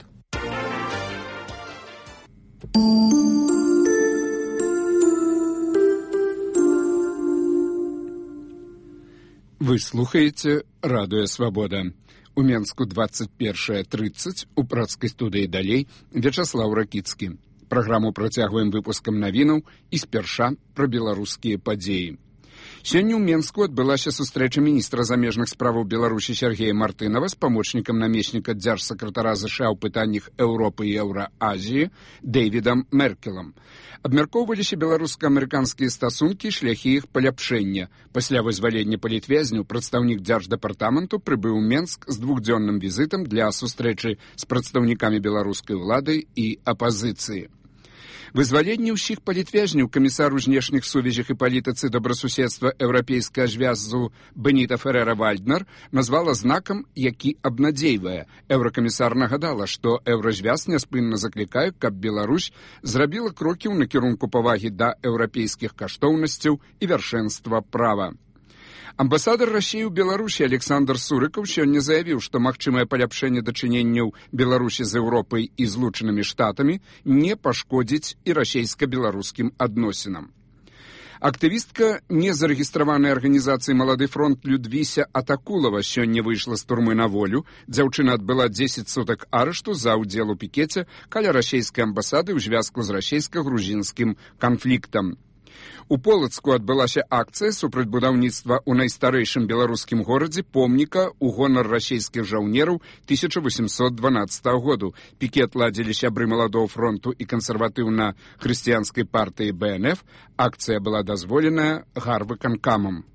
[SPEAKER 3] Вы слухаеце Радыё Свабода. У Менску 21:30, у працкай студыі далей Вячаслаў Ракіцкі. Праграму працягваем выпускам навінаў і спярша пра беларускія падзеі. Сёння ў Менску адбылася сустрэча міністра замежных справаў Беларусі Сергея Мартынова з памочнікам намесніка дзяржсакратара ЗША ў пытаннях Еўропы і Еўраазіі Дэвідам Меркелам. Абмяркоўваліся беларуска-амерыканскія стасункі і шляхі іх паляпшэння. Пасля вызвалення палітвязняў прадстаўнік дзярждэпартаменту прыбыў у Менск з двухдзённым візітам для сустрэчы з прадстаўнікамі беларускай улады і апазіцыі. Вызваленне ўсіх палітвязняў камісар у знешніх сувязях і палітыцы добрасуседства еўрапейскага звязу Беніта Ферэра-Вальднер назвала знакам, які абнадзейвае. Еўракамісар нагадала, што еўразвяз няспынна заклікае, каб Беларусь зрабіла крокі ў накірунку павагі да еўрапейскіх каштоўнасцяў і вяршэнства права. Амбасадар Расіі ў Беларусі Александр Сурыкаў сёння заявіў, што магчымае паляпшэнне дачыненняў Беларусі з Еўропай і Злучанымі Штатамі не пашкодзіць і расійска-беларускім адносінам. Актывістка незарэгістраванай арганізацыі «Малады фронт» Людвіся Атакулава сёння выйшла з турмы на волю. Дзяўчына адбыла 10 сутак арышту за ўдзел у пікеце каля расійскай амбасады ў звязку з расійска-грузінскім канфліктам. У Полацку адбылася акцыя супраць будаўніцтва ў найстарэйшым беларускім горадзе помніка ў гонар расійскіх жаўнераў 1812 году. Пікет ладзілі сябры «Маладого фронту» і кансерватыўна-хрысціянскай партыі БНФ. Акцыя была дазволеная гарвыканкамам.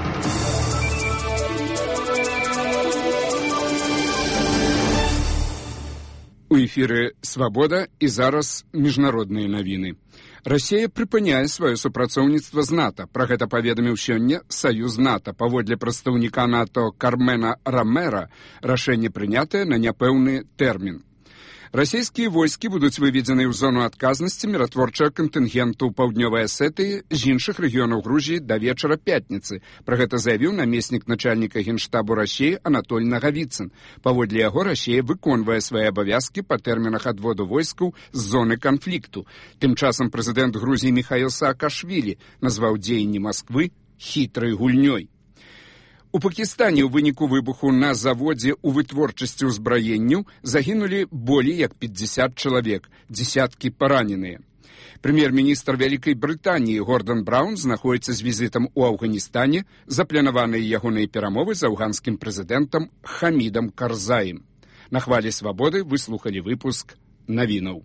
[SPEAKER 3] У эфіры «Свабода» і зараз міжнародныя навіны. Расія прыпыняе сваё супрацоўніцтва з НАТО. Пра гэта паведаміў сёння Саюз НАТО. Паводле прадстаўніка НАТО Кармена Рамера, рашэнне прынятае на няпэўны тэрмін. Расійскія войскі будуць выведзены ў зону адказнасці міратворчага кантынгенту ў паўднёвай Асетыі з іншых рэгіёнаў Грузіі да вечара пятніцы. Пра гэта заявіў намеснік начальніка генштабу Расіі Анатоль Нагавіцын. Паводле яго Расія выконвае свае абавязкі па тэрмінах адводу войскаў з зоны канфлікту. Тым часам прэзідэнт Грузіі Міхаіл Саакашвілі назваў дзеянні Масквы хітрай гульнёй. У Пакістане ў выніку выбуху на заводзе ў вытворчасці ўзбраенняў загінулі болей як 50 чалавек, дзесяткі параненыя. Прэм'ер-міністр Вялікай Брытаніі Гордан Браўн знаходіцца з візітам у Афганістане, запланаваныя ягоныя перамовы з афганскім прэзідэнтам Хамідам Карзаем. На хвалі свабоды вы слухалі выпуск навінаў.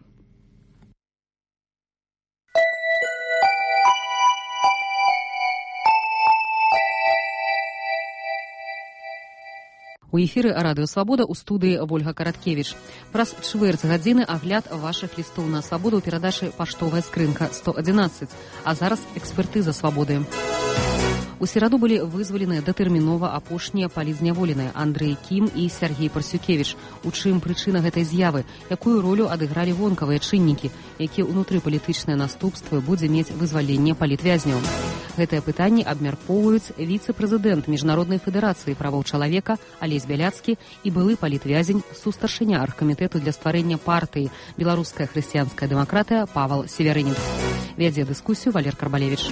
[SPEAKER 6] У эфіры Радыё Свабода ў студыі Вольга Караткевіч. Праз чвэрць гадзіны агляд вашых лістоў на свабоду ў перадачы «Паштовая скрынка 111». А зараз экспертыза свабоды. У сераду былі вызваленыя датэрмінова апошнія палізняволеныя Андрэй Кім і Сергей Парсюкевіч. У чым прычына гэтай з'явы? Якую ролю адыгралі вонкавыя чыннікі? Якія ўнутрыпалітычныя наступствы будзе мець вызваленне палітвязняў? Гэтыя пытанні абмяркоўваюць віцэ-прэзідэнт Міжнароднай федэрацыі правоў чалавека Алесь Бяляцкі і былы палітвязень, сустаршыня аргкамітэту для стварэння партыі «Беларуская хрысціянская дэмакратыя» Павал Северынец. Вядзе дыскусію Валер Карбалевіч.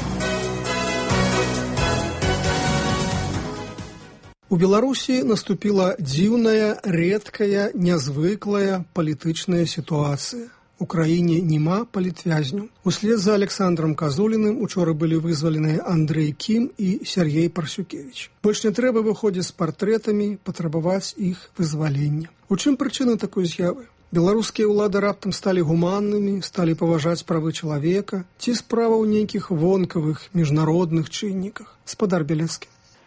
[SPEAKER 7] У Беларусі наступіла дзіўная, рэдкая, нязвыклая палітычная сітуацыя. У краіне няма палітвязняў. Услед за Александром Казуліным учора былі вызваленыя Андрэй Кім і Сергей Парсюкевіч. Больш не трэба выходзіць з партрэтамі, патрабаваць іх вызвалення. У чым прычына такой з'явы? Беларускія ўлады раптам сталі гуманнымі, сталі паважаць правы чалавека, ці справа ў нейкіх вонкавых міжнародных чынніках? Спадар Бяляцкі.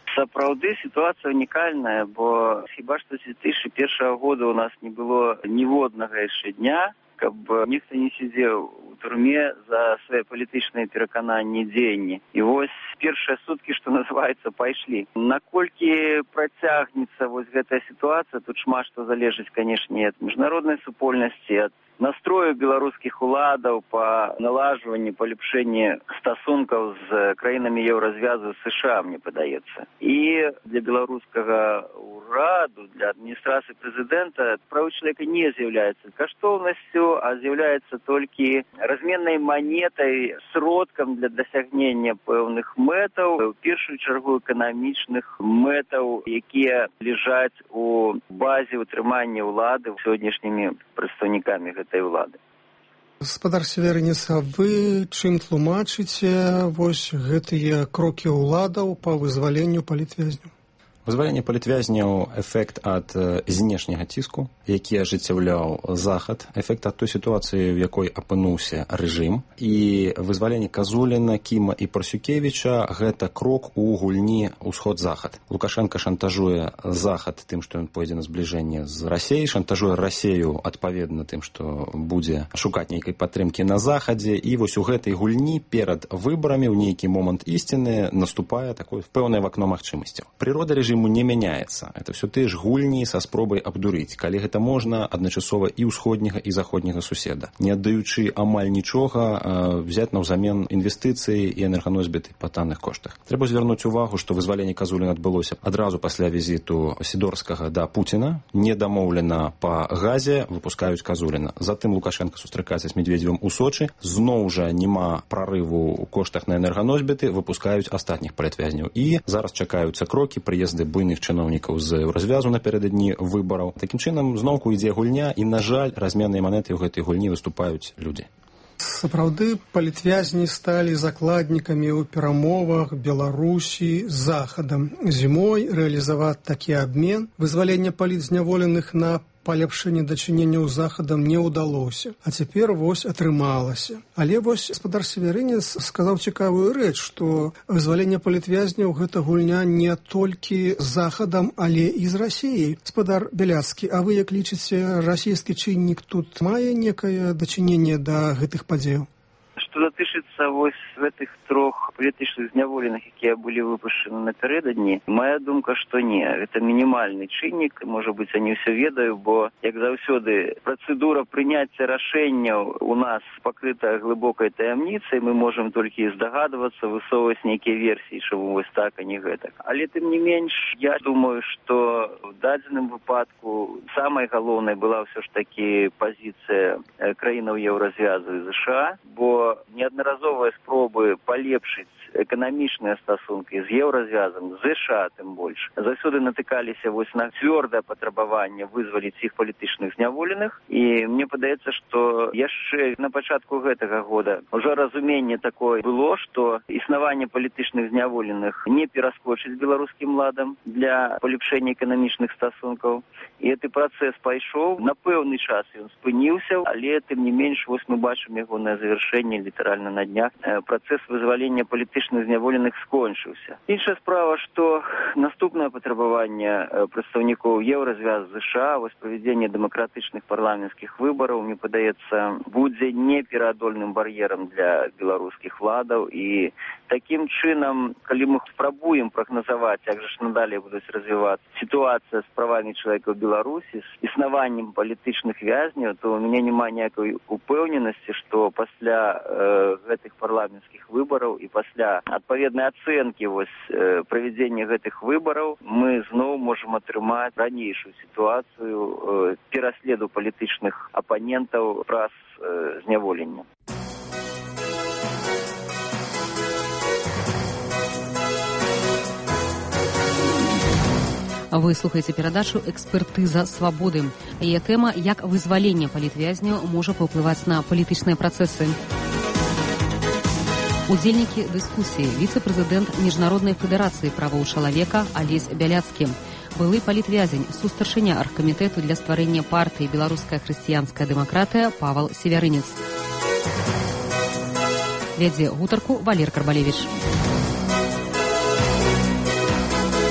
[SPEAKER 8] Сапраўды сітуацыя унікальная, бо хіба што з 2001 года у нас не было ніводнага яшчэ дня, каб ніхто не сидзеў у турме за свае палітычныя перакананні і дзеянні. І вось першыя суткі, што называецца, пайшлі. Наколькі працягнецца вось гэтая сітуацыя, тут шмат што залежыць, канешне, ад міжнароднай супольнасці, ад настрою беларускіх уладаў па налажванні, палепшэнні стасункаў з краінамі еўразвязу США, мне падаецца. І для беларускага ўраду, для адміністрацыі прэзідэнта правы чалавека не з'яўляецца каштоўнасцю, а з'яўляецца толькі разменнай манетай, сродкам для дасягнення пэўных мэтаў, у першую чаргу эканамічных мэтаў, якія ляжаць у базе ўтрымання ўлады сённяшнімі прадстаўнікамі гэтай улады.
[SPEAKER 7] Гаспадар Севярынец, а вы чым тлумачыце вось гэтыя крокі ўладаў па вызваленню палітвязняў?
[SPEAKER 10] Вызваленне палітвязняў эфект ад знешняга ціску, які ажыццяўляў захад, эфект ад той сітуацыі, у якой апынуўся рэжым, і вызваленне Казуліна, Кіма і Парсюкевіча гэта крок у гульні ўсход-захад. Лукашенко шантажуе захад тым, што ён пойдзе на збліжэнне з Расеяй, шантажуе Расею адпаведна тым, што будзе шукаць нейкай падтрымкі на захадзе, і вось у гэтай гульні перад выбарамі ў нейкі момант ісціны наступае такое пэўнае вакно магчымасцяў. Прырода рэжыму не мяняецца. Это все тыя ж гульні са спробай абдурыць, калі гэта можна адначасова і ўсходняга, і заходняга суседа. Не аддаючы амаль нічога, взяць наўзамен інвестыцыі і энерганосьбіты па танных коштах. Трэба звярнуць увагу, што вызваленне Казуліна адбылося адразу пасля візіту Сідорскага да Пуціна, не дамоўлена па газе, выпускаюць Казуліна. Затым Лукашенко сустракаецца з Медведзевым у Сочы, зноў жа няма прарыву ў коштах на энерганосьбіты, выпускаюць астатніх палітвязняў. І зараз чакаюцца крокі, прыезды буйных чыноўнікаў з еўразвязу напярэдадні выбараў. Такім чынам, зноўку ідзе гульня, і, на жаль, разменныя манеты ў гэтай гульні выступаюць людзі.
[SPEAKER 7] Сапраўды, палітвязні сталі закладнікамі ў перамовах Беларусі з Захадам. Зімой рэалізаваць такі абмен, вызваленне палітзняволеных на палепшэнне дачыненняў з Захадам не ўдалося, а цяпер вось атрымалася. Але вось гаспадар Севярынец сказаў цікавую рэч, што вызваленне палітвязняў гэта гульня не толькі з Захадам, але і з Расіяй. Гаспадар Бяляцкі, а вы як лічыце, расійскі чыннік тут мае некае дачыненне да гэтых падзеяў?
[SPEAKER 8] Што датычыцца вось гэтых трох палітычных зняволеных, якія былі выпушчаны напярэдадні, моя думка, што не. Гэта мінімальны чыннік, можа быць, я не ўсё ведаю, бо, як заўсёды, працэдура прыняцця рашэнняў у нас пакрыта глыбокай таямніцай, мы можам толькі здагадвацца, высоўваць нейкія версіі, чаму вось так, а не гэтак. Але, тым не менш, я думаю, што в дадзеным выпадку самай галоўнай была ўсё ж такі пазіцыя краінаў еўразвязу і ЗША, бо неаднаразовыя спробы палепшыць эканамічныя стасункі з еўразвязам, з ЗША тым больш, заўсёды натыкаліся вось на цвёрдае патрабаванне вызваліць іх палітычных зняволеных, і мне падаецца, што яшчэ на пачатку гэтага года ўжо разуменне такое было, што існаванне палітычных зняволеных не пераскочыць беларускім ладам для палепшэння эканамічных стасункаў, і гэты працэс пайшоў, на пэўны час ён спыніўся, але тым не менш вось мы бачым ягонае завяршэнне літаральна на днях. Працэс вызвалення палітычных зняволеных скончыўся. Іншая справа, што наступнае патрабаванне прадстаўнікоў еўразвязу ЗША, вось правядзенне дэмакратычных парламенцкіх выбараў, мне падаецца, будзе непераадольным бар'ерам для беларускіх владаў, і такім чынам, калі мы спрабуем прагназаваць, як жа ж надалей будуць развівацца сітуацыя з правамі чалавека ў Беларусі, з існаваннем палітычных вязняў, то у мяне няма ніякай упэўненасці, што пасля гэтых парламенцкіх выбараў і пасля адпаведнай ацэнкі вось правядзення гэтых выбараў мы зноў можам атрымаць ранейшую сітуацыю пераследу палітычных апанентаў праз зняволення.
[SPEAKER 6] Вы слухаеце перадачу «Экспертыза свабоды». Яе тэма «Як вызваленне палітвязняў можа паўплываць на палітычныя працэсы». Удзельнікі дыскусіі віцэ-прэзідэнт Міжнароднай федэрацыі правоў чалавека Алесь Бяляцкі, былы палітвязень, сустаршыня аргкамітэту для стварэння партыі «Беларуская хрысціянская дэмакратыя» Павал Севярынец. Вядзе гутарку Валер Карбалевіч.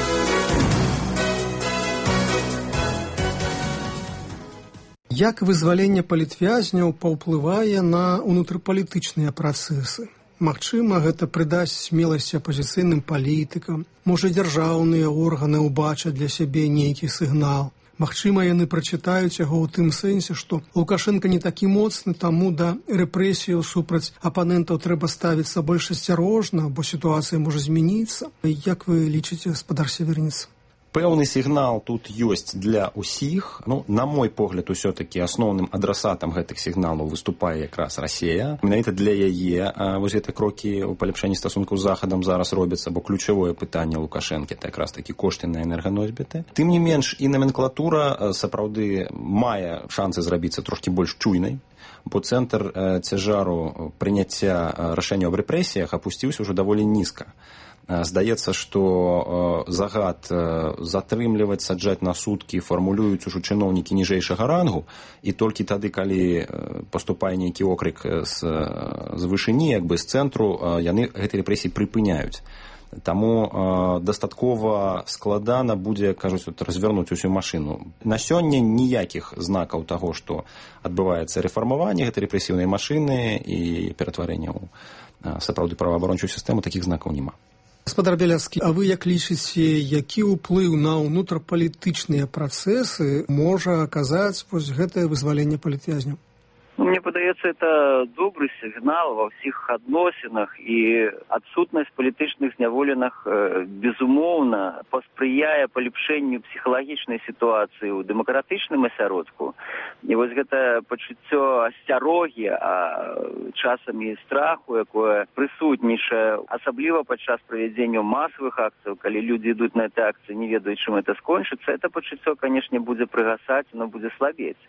[SPEAKER 7] Як вызваленне палітвязняў паўплывае на унутрыпалітычныя працэсы? Магчыма, гэта прыдасць смеласці апазіцыйным палітыкам. Можа, дзяржаўныя органы ўбачаць для сябе нейкі сігнал. Магчыма, яны прачытаюць яго ў тым сэнсе, што Лукашенко не такі моцны, таму да рэпрэсіяў супраць апанентаў трэба ставіцца больш асцярожна, бо сітуацыя можа змяніцца. Як вы лічыце, гаспадар Северніц?
[SPEAKER 10] Пэўны сігнал тут ёсць для ўсіх. На мой погляд, усё-таки асноўным адрасатам гэтых сігналаў выступае якраз Расія. Менавіта для яе вось гэты крокі ў паляпшэнні стасункаў з Захадам зараз робяцца, бо ключавое пытанне Лукашэнкі это якраз такі кошты на энерганосьбіты. Тым не менш, і наменклатура сапраўды мае шансы зрабіцца трошкі больш чуйнай, бо цэнтр цяжару прыняцця рашэнняў аб рэпрэсіях апусціўся ўжо даволі нізка. Здаецца, што загад затрымліваць, саджаць на суткі фармулююць ужо чыноўнікі ніжэйшага рангу, і толькі тады, калі паступае нейкі окрык з вышыні, як бы з цэнтру, яны гэтай рэпрэсіі прыпыняюць. Таму дастаткова складана будзе, кажуць, развярнуць усю машыну. На сёння ніякіх знакаў таго, што адбываецца рэфармаванне гэтай рэпрэсіўнай машыны і ператварэнне ў сапраўды праваабарончую сістэму, такіх знакаў няма.
[SPEAKER 7] Гаспадар Бяляцкі, а вы як лічыце, які ўплыў на ўнутрапалітычныя працэсы можа аказаць вось гэтае вызваленне палітвязняў?
[SPEAKER 8] Мне падаецца, это добры сігнал ва ўсіх адносінах, і адсутнасць палітычных зняволеных, безумоўна, паспрыяе палепшэнню псіхалагічнай сітуацыі ў дэмакратычным асяродку. І вось гэта пачуццё асцярогі, а часам і страху, якое прысутнічае, асабліва падчас правядзення масавых акцый, калі людзі ідуць на этой акцыі, не ведаюць, чым это скончыцца, это пачуццё, канешне, будзе прыгасаць, оно будзе слабець.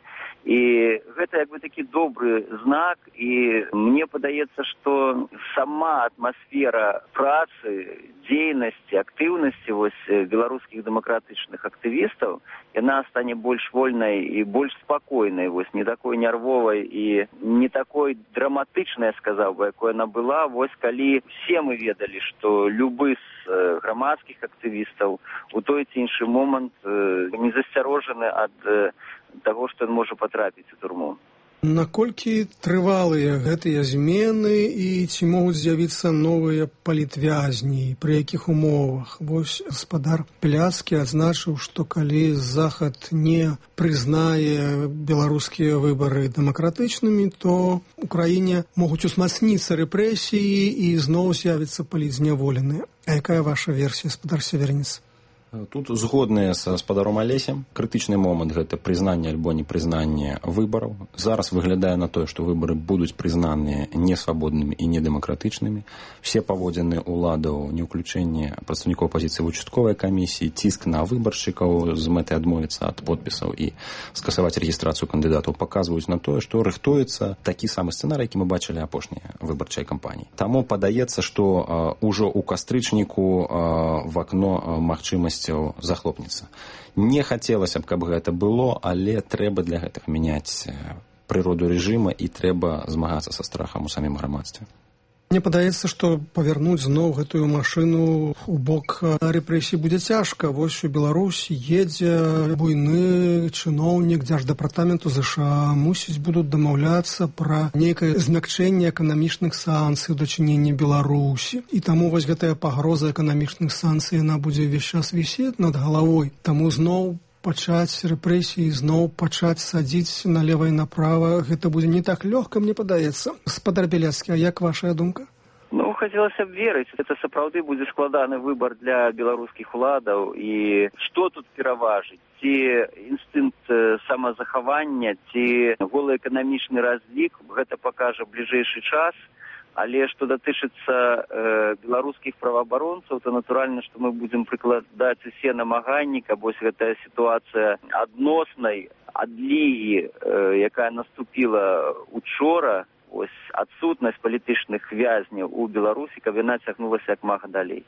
[SPEAKER 8] І гэта як бы такі добры знак, і мне падаецца, што сама атмасфера працы, дзейнасці, актыўнасці вось беларускіх дэмакратычных актывістаў, яна стане больш вольнай і больш спакойнай, вось не такой нервовай і не такой драматычнай, сказаў бы, якой яна была, вось калі все мы ведалі, што любы з грамадскіх актывістаў у той ці іншы момант не засцярожаны ад таго, што ён можа патрапіць у турму.
[SPEAKER 7] Наколькі трывалыя гэтыя змены і ці могуць з'явіцца новыя палітвязні, пры якіх умовах? Вось гаспадар Бяляцкі адзначыў, што калі Захад не прызнае беларускія выбары дэмакратычнымі, то ў краіне могуць узмацніцца рэпрэсіі і зноў з'явіцца палітзняволеныя. А якая ваша версія, гаспадар Северніц?
[SPEAKER 10] Тут згодныя са гаспадаром Алесем. Крытычны момант гэта прызнанне альбо непрызнанне выбараў. Зараз выглядае на тое, што выбары будуць прызнаныя несвабоднымі і недэмакратычнымі. Все паводзіны ўладаў, не ўключэнне прадстаўнікоў апазіцыі ў участковай камісіі, ціск на выбаршчыкаў з мэтай адмовіцца ад подпісаў і скасаваць рэгістрацыю кандыдатаў паказваюць на тое, што рыхтуецца такі самы сцэнарый, які мы бачылі апошнія выбарчай кампаніі. Таму падаецца, што ўжо ў кастрычніку в акно магчымасць захлопнецца. Не хацелася б, каб гэта было, але трэба для гэтага мяняць прыроду рэжыма і трэба змагацца са страхам у самім грамадстве.
[SPEAKER 7] Мне падаецца, што павярнуць зноў гэтую машыну ў бок рэпрэсій будзе цяжка. Вось у Беларусь едзе буйны чыноўнік дзярждэпартаменту ЗША. Мусіць будуць дамаўляцца пра нейкае змякчэнне эканамічных санкцый у дачыненні Беларусі. І таму вось гэтая пагроза эканамічных санкцый, яна будзе ўвесь час вісець над галавой. Таму зноў пачаць рэпрэсіі, зноў пачаць садзіць налева і направа, гэта будзе не так лёгка, мне падаецца. Гаспадар Бяляцкі, а як вашая думка?
[SPEAKER 8] Хацелася б верыць, это сапраўды будзе складаны выбар для беларускіх уладаў, і што тут пераважыць? Ці інстынкт самазахавання, ці голы эканамічны разлік, гэта пакажа бліжэйшы час. Але што датычыцца беларускіх праваабаронцаў, то натуральна, што мы будзем прыкладаць усе намаганні, каб вось гэтая сітуацыя адноснай адлігі, якая наступіла учора, ось адсутнасць палітычных вязняў у Беларусі, каб яна цягнулася як мага далей.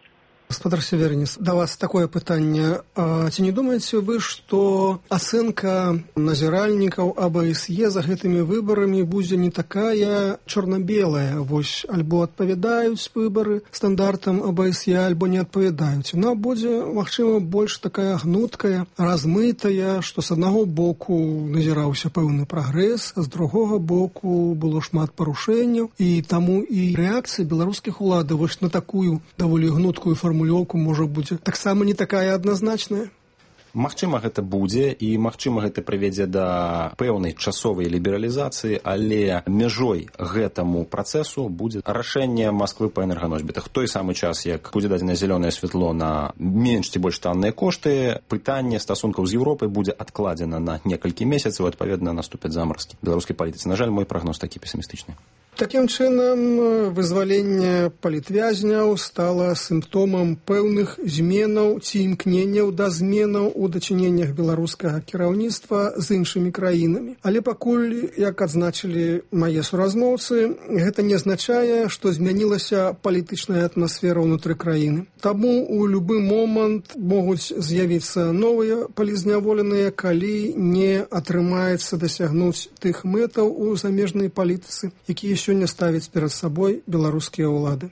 [SPEAKER 7] Гаспадар Северинец, да вас такое пытанне. Ці не думаеце вы, што ацэнка назіральнікаў АБСЕ за гэтымі выбарамі будзе не такая чорна-белая? Вось, альбо адпавядаюць выбары стандартам АБСЕ, альбо не адпавядаюць. Яна будзе, магчыма, больш такая гнуткая, размытая, што з аднаго боку назіраўся пэўны прагрэс, а з другога боку было шмат парушэнняў, і таму і рэакцыя беларускіх уладаў вось на такую даволі гнуткую фармулёўку можа будзе таксама не такая адназначная.
[SPEAKER 10] Магчыма, гэта будзе, і магчыма, гэта прывядзе да пэўнай часовай лібералізацыі, але мяжой гэтаму працэсу будзе рашэнне Масквы па энерганосьбітах. Той самы час, як будзе дадзена зялёнае святло на менш ці больш танныя кошты, пытанне стасункаў з Еўропай будзе адкладзена на некалькі месяцаў, адпаведна наступяць замаразкі беларускай палітыцы. На жаль, мой прагноз такі песімістычны.
[SPEAKER 7] Такім чынам, вызваленне палітвязняў стала сімптомам пэўных зменаў ці імкненняў да зменаў у дачыненнях беларускага кіраўніцтва з іншымі краінамі. Але пакуль, як адзначылі мае суразмоўцы, гэта не азначае, што змянілася палітычная атмасфера ўнутры краіны. Таму у любы момант могуць з'явіцца новыя палізняволеныя, калі не атрымаецца дасягнуць тых мэтаў у замежнай палітыцы, якія сёння ставяць перад сабой беларускія ўлады.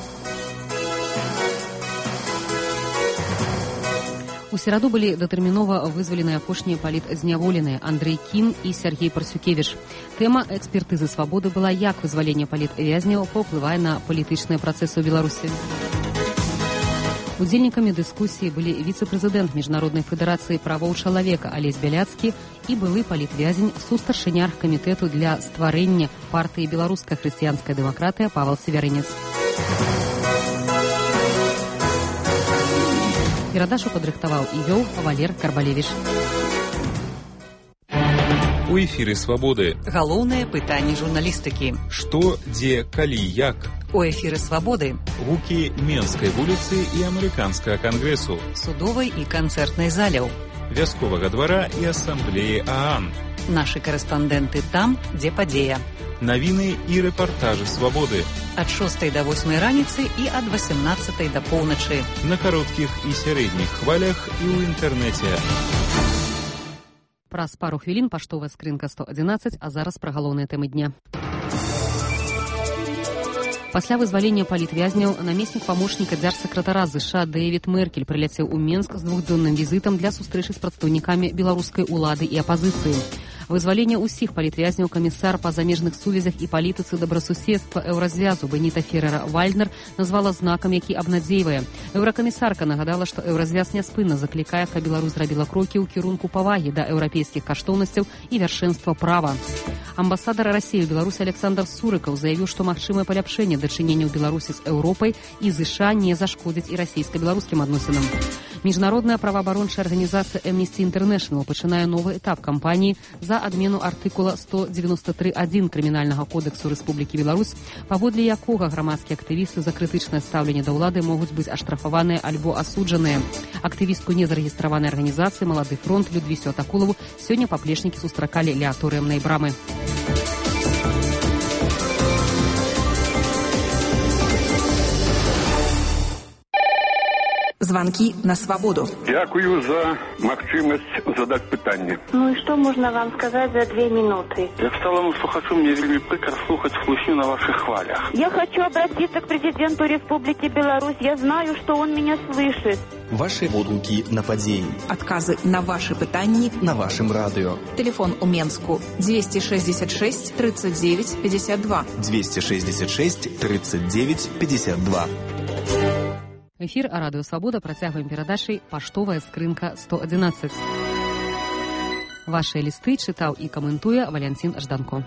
[SPEAKER 6] У сераду былі датэрмінова вызваленыя апошнія палітзняволеныя Андрэй Кім і Сергей Парсюкевіч. Тэма экспертызы свабоды была, як вызваленне палітвязняў паўплывае на палітычныя працэсы ў Беларусі. Удзельнікамі дыскусіі былі віцэ-прэзідэнт Міжнароднай федэрацыі правоў чалавека Алесь Бяляцкі і былы палітвязень, сустаршыня аргкамітэту для стварэння партыі «Беларуская хрысціянская дэмакратыя» Павел Северинец. Перадачу падрыхтаваў і вёў Валер Карбалевіч.
[SPEAKER 5] У эфіры «Свабоды».
[SPEAKER 12] Галоўнае пытанне журналістыкі.
[SPEAKER 5] Што, дзе, калі, як?
[SPEAKER 12] У эфіры «Свабоды».
[SPEAKER 5] Гукі Менскай вуліцы і Амерыканскага кангрэсу.
[SPEAKER 12] Судовай і канцэртнай заляў.
[SPEAKER 5] Вясковага двара і асамблеі ААН.
[SPEAKER 12] Нашы карэспандэнты там, дзе падзея.
[SPEAKER 5] Навіны і рэпартажы «Свабоды».
[SPEAKER 12] Ад 6 до 8 раніцы і ад 18 до поўначы.
[SPEAKER 5] На кароткіх і сярэдніх хвалях і ў інтэрнэце.
[SPEAKER 6] Праз пару хвілін паштовая скрынка 111, а зараз пра галоўныя тэмы дня. Пасля вызвалення палітвязняў намеснік памочніка дзяржсакратара ЗША Дэвід Меркель прыляцеў у Менск з двухдзённым візітам для сустрэчы з прадстаўнікамі беларускай улады і апазіцыі. Вызваленне ўсіх палітвязняў камісар па замежных сувязях і палітыцы добрасуседства еўразвязу Беніта Ферера-Вальднер назвала знакам, які абнадзейвае. Еўракамісарка нагадала, што еўразвяз няспынна заклікае, каб Беларусь зрабіла крокі ў кірунку павагі да еўрапейскіх каштоўнасцяў і вяршэнства права. Амбасадар Расіі ў Беларусі Александр Сурыкаў заявіў, што магчымае паляпшэнне дачыненняў Беларусі з Еўропай і ЗША не зашкодзіць і расійска-беларускім адносінам. Міжнародная праваабарончая арганізацыя Amnesty International пачынае новы этап кампаніі за адмену артыкула 193.1 крымінальнага кодексу Рэспублікі Беларусь, паводле якога грамадскія актывісты за крытычнае стаўленне да ўлады могуць быць аштрафаваныя альбо асуджаныя. Актывістку незарэгістраванай арганізацыі «Малады фронт» Людвісю Атакулаву сёння паплечнікі сустракалі ля аторыямнай брамы.
[SPEAKER 12] Звонки на свободу.
[SPEAKER 21] Дякую за магчымасць задать пытанне.
[SPEAKER 13] Ну и что можно вам сказать за 2 минуты?
[SPEAKER 21] Як сталому слухачу, мне вельмі прикро слухать хлусню на ваших хвалях.
[SPEAKER 13] Я хочу обратиться к президенту Республики Беларусь. Я знаю, что он меня слышит.
[SPEAKER 24] Ваши водгуки на падзеі.
[SPEAKER 12] Адказы на ваши пытанні
[SPEAKER 24] на вашым радыё.
[SPEAKER 12] Телефон у Менску 266 39 52.
[SPEAKER 24] 266 39 52.
[SPEAKER 6] Эфір Радыё Свабода працягваем перадачай «Паштовая скрынка 111». Вашыя лісты чытаў і каментуе Валянцін Жданко.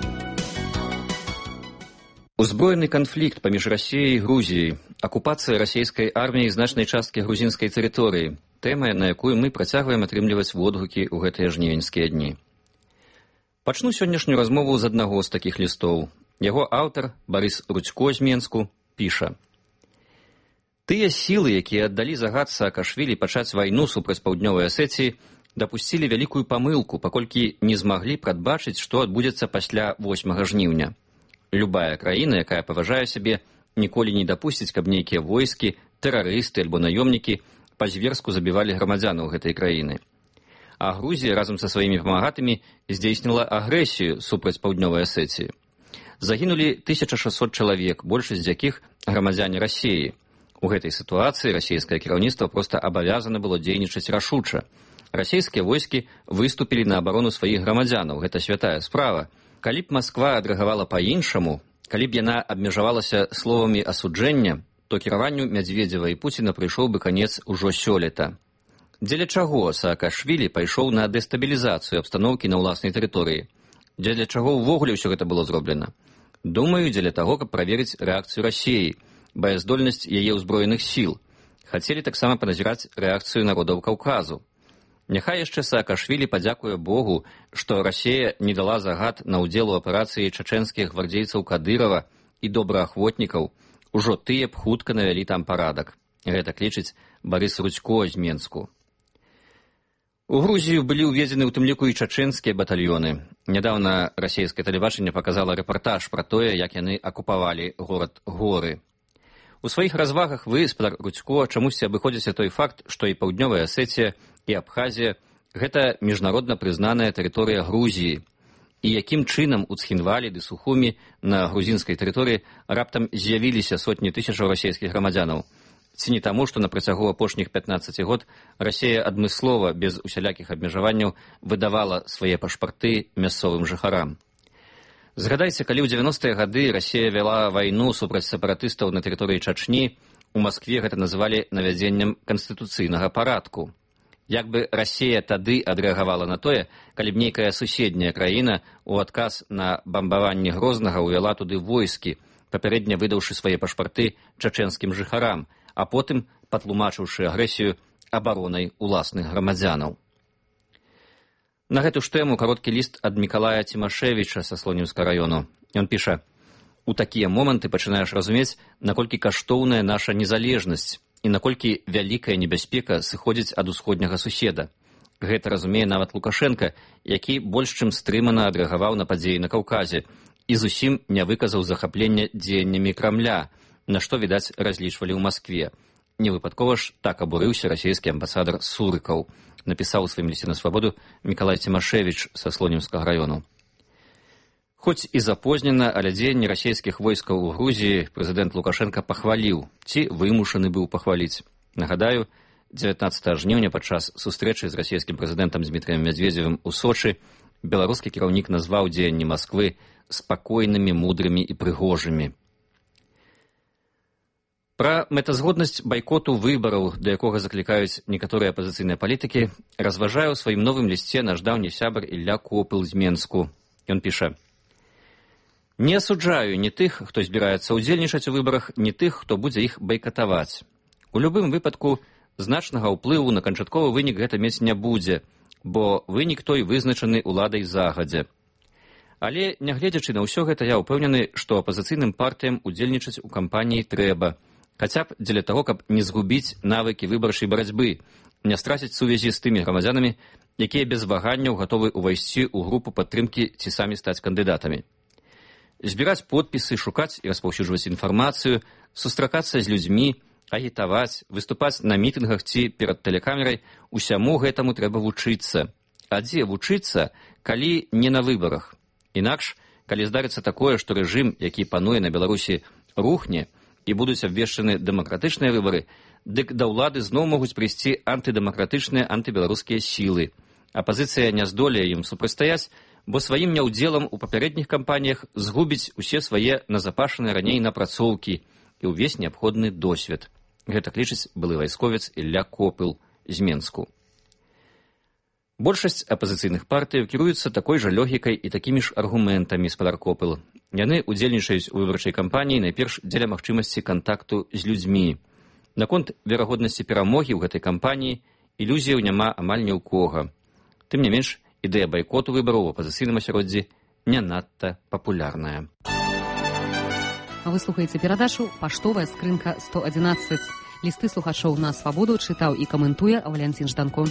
[SPEAKER 14] Узброены канфлікт паміж Расіяй і Грузіяй, акупацыя расійскай арміі значнай часткі грузінскай тэрыторыі, тэма, на якую мы працягваем атрымліваць водгукі ў гэтыя жнівеньскія дні. Пачну сённяшнюю размову з аднаго з такіх лістоў. Яго аўтар, Барыс Рудзько з Менску, піша: «Тыя сілы, якія аддалі загад Саакашвілі пачаць вайну супраць паўднёвай Асетіі, дапусцілі вялікую памылку, паколькі не змаглі прадбачыць, што адбудзецца пасля 8 жніўня. Любая краіна, якая паважае сябе, ніколі не дапусціць, каб нейкія войскі тэрарысты альбо наёмнікі па-зверску забівалі грамадзянаў гэтай краіны. А Грузія разам са сваімі памагатымі здзейсніла агрэсію супраць Паўднёвай Асетіі. Загінулі 1600 чалавек, большасць з якіх грамадзяне Расіі. У гэтай сітуацыі расійскае кіраўніцтва проста абавязана было дзейнічаць рашуча. Расійскія войскі выступілі на абарону сваіх грамадзянаў. Гэта святая справа. Калі б Масква адрэагавала па-іншаму, калі б яна абмежавалася словамі асуджэння, то кіраванню Мядзведзева і Пуціна прыйшоў бы канец ужо сёлета. Дзеля чаго Саакашвілі пайшоў на дэстабілізацыю абстаноўкі на ўласнай тэрыторыі? Дзеля чаго ўвогуле ўсё гэта было зроблена? Думаю, дзеля таго, каб праверыць рэакцыю Расіі, баяздольнасць яе ўзброеных сіл. Хацелі таксама паназіраць рэакцыю народаў Каўказу. Няхай яшчэ Саакашвілі падзякуе Богу, што Расія не дала загад на ўдзел у аперацыі чачэнскіх гвардзейцаў Кадырова і добраахвотнікаў. Ужо тыя б хутка навялі там парадак. Гэта лічыць Барыс Рудзько з Менску. У Грузію былі ўведзены ў тым ліку і чачэнскія батальёны. Нядаўна расійскае тэлебачанне паказала рэпартаж пра тое, як яны акупавалі горад Горы. У сваіх развагах вы, спадар Рудзько, чамусьці абыходзіце той факт, што і Паўднёвая Асетія, і Абхазія – гэта міжнародна прызнаная тэрыторыя Грузіі. І якім чынам у Цхінвалі ды Сухумі на грузінскай тэрыторыі раптам з'явіліся сотні тысячаў расійскіх грамадзянаў? Ці не таму, што на працягу апошніх 15 год Расія адмыслова, без усялякіх абмежаванняў, выдавала свае пашпарты мясцовым жыхарам? Згадайце, калі ў 90-е гады Расія вяла вайну супраць сепаратыстаў на тэрыторыі Чачні, у Маскве гэта называлі навядзеннем канстытуцыйнага парадку. Як бы Расія тады адрэагавала на тое, калі б нейкая суседняя краіна ў адказ на бамбаванне Грознага ўвяла туды войскі, папярэдне выдаўшы свае пашпарты чачэнскім жыхарам, а потым патлумачыўшы агрэсію абаронай уласных грамадзянаў. На гэту ж тэму кароткі ліст ад Мікалая Цімашевіча са Слонімскага раёну. Ён піша: «У такія моманты пачынаеш разумець, наколькі каштоўная наша незалежнасць і наколькі вялікая небяспека сыходзіць ад усходняга суседа. Гэта разумее нават Лукашенка, які больш чым стрымана адрэагаваў на падзеі на Каўказе і зусім не выказаў захаплення дзеяннямі Крамля, на што, відаць, разлічвалі ў Маскве. Невыпадкова ж так абурыўся расійскі амбасадар Сурыкаў», напісаў у сваім лісце на свабоду Мікалай Цімашевіч са Слонімскага раёну. Хоць і запознена, але дзеянні расійскіх войскаў у Грузіі прэзідэнт Лукашенка пахваліў, ці вымушаны быў пахваліць. Нагадаю, 19 жніўня падчас сустрэчы з расійскім прэзідэнтам Дмітрыем Мядзведзевым у Сочы беларускі кіраўнік назваў дзеянні Масквы спакойнымі, мудрымі і прыгожымі. Пра мэтазгоднасць байкоту выбараў, да якога заклікаюць некаторыя апазіцыйныя палітыкі, разважае ў сваім новым лісце наш даўні сябар Ілля Копыл з Менску. Ён піша: «Не асуджаю ні тых, хто збіраецца ўдзельнічаць у выбарах, ні тых, хто будзе іх байкатаваць. У любым выпадку значнага ўплыву на канчатковы вынік гэта мець не будзе, бо вынік той вызначаны ўладай загадзя. Але, нягледзячы на ўсё гэта, я ўпэўнены, што апазіцыйным партыям удзельнічаць у кампаніі трэба, хаця б дзеля таго, каб не згубіць навыкі выбарчай барацьбы, не страціць сувязі з тымі грамадзянамі, якія без ваганняў гатовы ўвайсці ў групу падтрымкі ці самі стаць кандыдатамі. Збіраць подпісы, шукаць і распаўсюджваць інфармацыю, сустракацца з людзьмі, агітаваць, выступаць на мітынгах ці перад тэлекамерай, усяму гэтаму трэба вучыцца. А дзе вучыцца, калі не на выбарах? Інакш, калі здарыцца такое, што рэжым, які пануе на Беларусі, рухне, і будуць абвешчаны дэмакратычныя выбары, дык да ўлады зноў могуць прыйсці антыдэмакратычныя, антыбеларускія сілы. Апазіцыя не здолее ім супрацьстаяць, бо сваім няўдзелам у папярэдніх кампаніях згубіць усе свае назапашаныя раней напрацоўкі і ўвесь неабходны досвед». Гэта лічыць былы вайсковец Ілля Копыл з Менску. Большасць апазіцыйных партыяў кіруюцца такой жа логікай і такімі ж аргументамі, спадар Копыл. Яны удзельнічаюць у выбарчай кампаніі найперш дзеля магчымасці кантакту з людзьмі. Наконт верагоднасці перамогі ў гэтай кампаніі ілюзіяў няма амаль ні ў кога. Тым не менш, ідэя байкоту выбараў у апазіцыйным асяроддзі не надта папулярная.
[SPEAKER 6] Вы слухаеце перадачу «Паштовая скрынка 111». Лісты слухачоў на свабоду чытаў і каментуе Валянцін Жданко.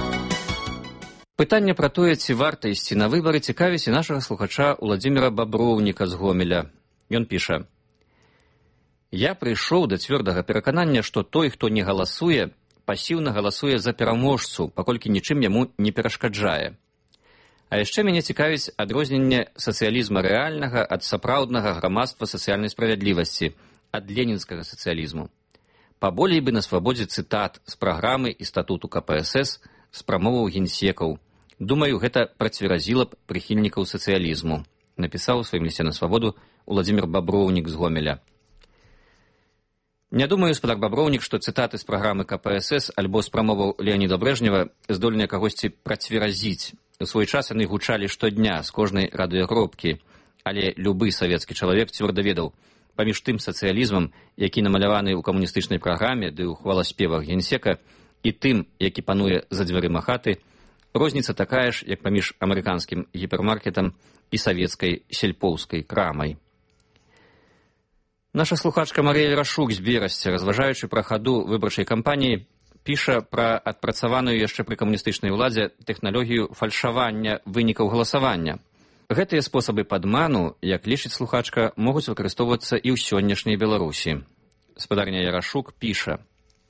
[SPEAKER 14] Пытанне пра тое, ці варта ісці на выбары, цікавіць і нашага слухача Уладзіміра Баброўніка з Гомеля. Ён піша: Я прыйшоў да цвёрдага пераканання, што той, хто не галасуе, пасіўна галасуе за пераможцу, паколькі нічым яму не перашкаджае. А яшчэ мяне цікавіць адрозненне сацыялізма рэальнага ад сапраўднага грамадства сацыяльнай справядлівасці, ад ленінскага сацыялізму. Паболей бы на свабодзе цытат з праграмы і статуту КПСС, з прамоваў генсекаў. Думаю, гэта працверазіла б прыхільнікаў сацыялізму, напісаў у сваім лісце на свабоду Уладзімір Баброўнік з Гомеля. Не думаю, спадар Баброўнік, што цытаты з праграмы КПСС альбо з прамоваў Леаніда Брэжнева здольныя кагосьці працверазіць. У свой час яны гучалі штодня з кожнай радыёгробкі, але любы савецкі чалавек цвёрда ведаў, паміж тым сацыялізмам, які намаляваны ў камуністычнай праграме ды ў хваласпевах генсека, і тым, які пануе за дзвярыма хаты, розніца такая ж, як паміж амерыканскім гіпермаркетам і савецкай сельпоўскай крамай. Наша слухачка Марія Рашук з Берасця, разважаючы пра хаду выбарчай кампаніі, піша пра адпрацаваную яшчэ пры камуністычнай уладзе тэхналогію фальшавання вынікаў галасавання. Гэтыя спосабы падману, як лічыць слухачка, могуць выкарыстоўвацца і ў сённяшняй Беларусі. Спадарня Ярашук піша: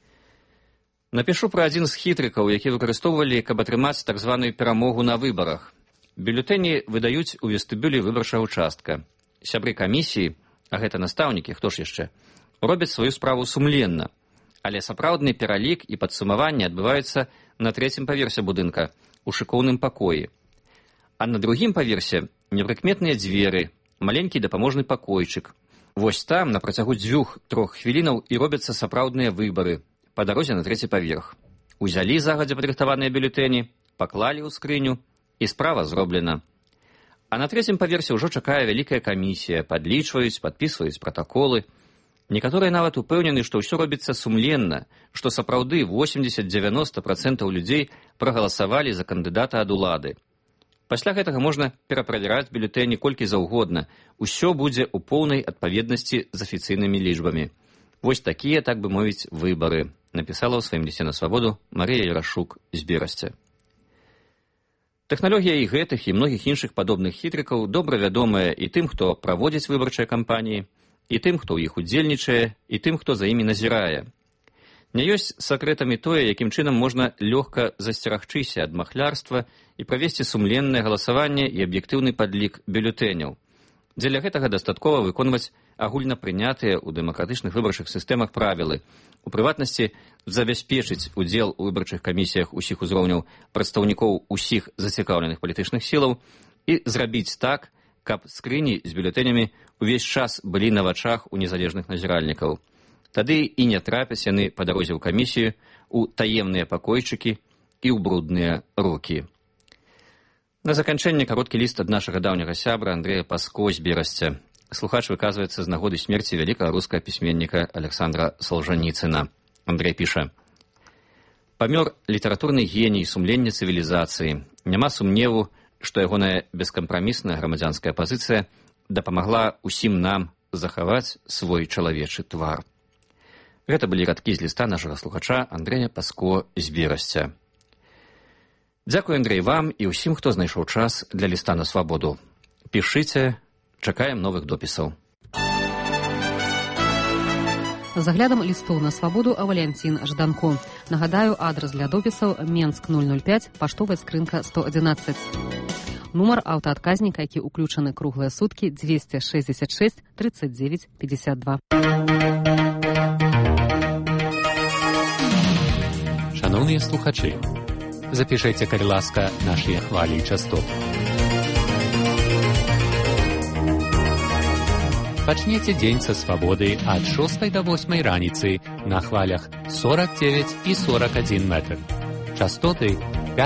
[SPEAKER 14] «Напішу пра адзін з хітрыкаў, які выкарыстоўвалі, каб атрымаць так званую перамогу на выбарах. Бюлетэні выдаюць у вестыбюлі выбарчага участка. Сябры камісіі, а гэта настаўнікі, хто ж яшчэ, робяць сваю справу сумленна, але сапраўдны пералік і падсумаванне адбываюцца на 3-м паверсе будынка, у шыкоўным пакоі. А на 2-м паверсе непрыкметныя дзверы, маленькі дапаможны пакойчык. Вось там на працягу 2-3 хвілінаў і робяцца сапраўдныя выбары, па дарозе на 3-й паверх. Узялі загадзя падрыхтаваныя бюлетэні, паклалі ў скрыню, і справа зроблена. А на 3-м паверсе ўжо чакае вялікая камісія, падлічваюць, падпісваюць пратаколы. Некаторыя нават упэўнены, што ўсё робіцца сумленна, што сапраўды 80-90% людзей прагаласавалі за кандыдата ад улады. Пасля гэтага можна пераправяраць бюлетэні колькі заўгодна. Усё будзе ў поўнай адпаведнасці з афіцыйнымі лічбамі. Вось такія, так бы мовіць, выбары, напісала ў сваім лісце на свабоду Марія Ярашук з Берасця. Тэхналогія і гэтых, і многіх іншых падобных хітрыкаў добра вядомая і тым, хто праводзіць выбарчыя кампаніі, і тым, хто ў іх удзельнічае, і тым, хто за імі назірае. Не ёсць сакрэтамі тое, якім чынам можна лёгка засцерагчыся ад махлярства і правесці сумленнае галасаванне і аб'ектыўны падлік бюлетэняў. Дзеля гэтага дастаткова выконваць агульнапрынятыя ў дэмакратычных выбарчых сістэмах правілы. У прыватнасці, забяспечыць удзел у выбарчых камісіях усіх узроўняў прадстаўнікоў усіх зацікаўленых палітычных сілаў і зрабіць так, каб скрыні з бюлетэнямі ўвесь час былі на вачах у незалежных назіральнікаў. Тады і не трапяць яны па дарозе ў камісію, у таемныя пакойчыкі і ў брудныя рукі. На заканчэнне кароткі ліст ад нашага даўняга сябра Андрэя Паско з Берасця. Слухач выказваецца з нагоды смерці вялікага рускага пісьменніка Александра Солжаніцына. Андрэй піша: «Памёр літаратурны геній сумлення цывілізацыі. Няма сумневу, што ягоная бескампрамісная грамадзянская пазіцыя дапамагла усім нам захаваць свой чалавечы твар». Гэта былі радкі з ліста нашага слухача Андрэя Паско з Берасця. Дзякуй, Андрэй, вам і ўсім, хто знайшоў час для ліста на свабоду. Пішыце, чакаем новых допісаў.
[SPEAKER 6] З аглядам лістоў на свабоду Валянцін Жданко. Нагадаю, адрас для допісаў Менск 005, паштовая скрынка 111. Нумар аўтаадказніка, які ўключаны круглыя суткі 266 39 52.
[SPEAKER 9] Шановныя слухачы, запішайце, калі ласка, нашыя хвалі і частоты. Пачнеце дзень са свабоды ад 6 до 8 раніцы на хвалях 49 і 41 метр. Частоты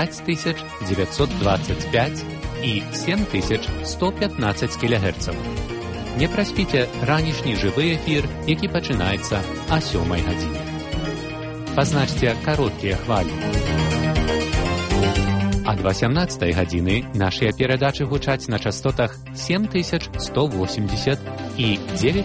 [SPEAKER 9] 5925 і 7115 кГц. Не праспіце ранішні жывы эфір, які пачынаецца о 7 гадзіне. Пазначце кароткія хвалі. Ад 18 гадзіны нашыя перадачы гучаць на частотах 7180 і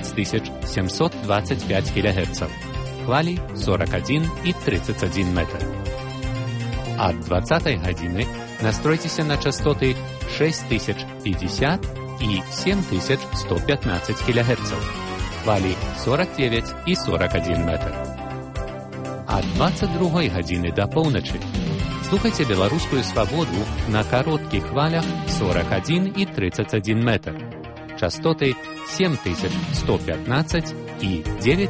[SPEAKER 9] 9725 кГц. Хвалі 41 і 31 метр. Ад 20 гадзіны настройцеся на частоты 6050 і 7115 кГц. хвалі 49 і 41 метр. А 22 гадзіны да поўначы слухайце беларускую свабоду на кароткіх хвалях 41 і 31 метр. Частоты 7115 і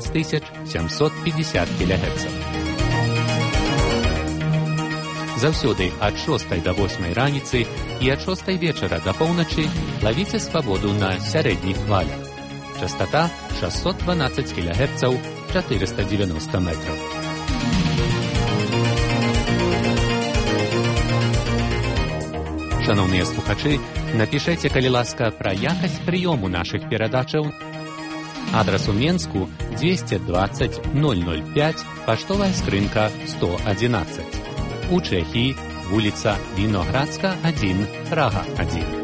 [SPEAKER 9] 9750 кГц. Заўсёды ад 6 до 8 раніцы і ад 6 вечара да поўначы лавіце свабоду на сярэдніх хвалях. Частота 612 кГц, 490 метров. Шановныя слухачы, напішайце, калі ласка, пра якасць прыёму нашых перадачаў. Адрас у Менску 220 005, паштовая скрынка 111. У Чэхіі вуліца Віноградска 1, Прага 1.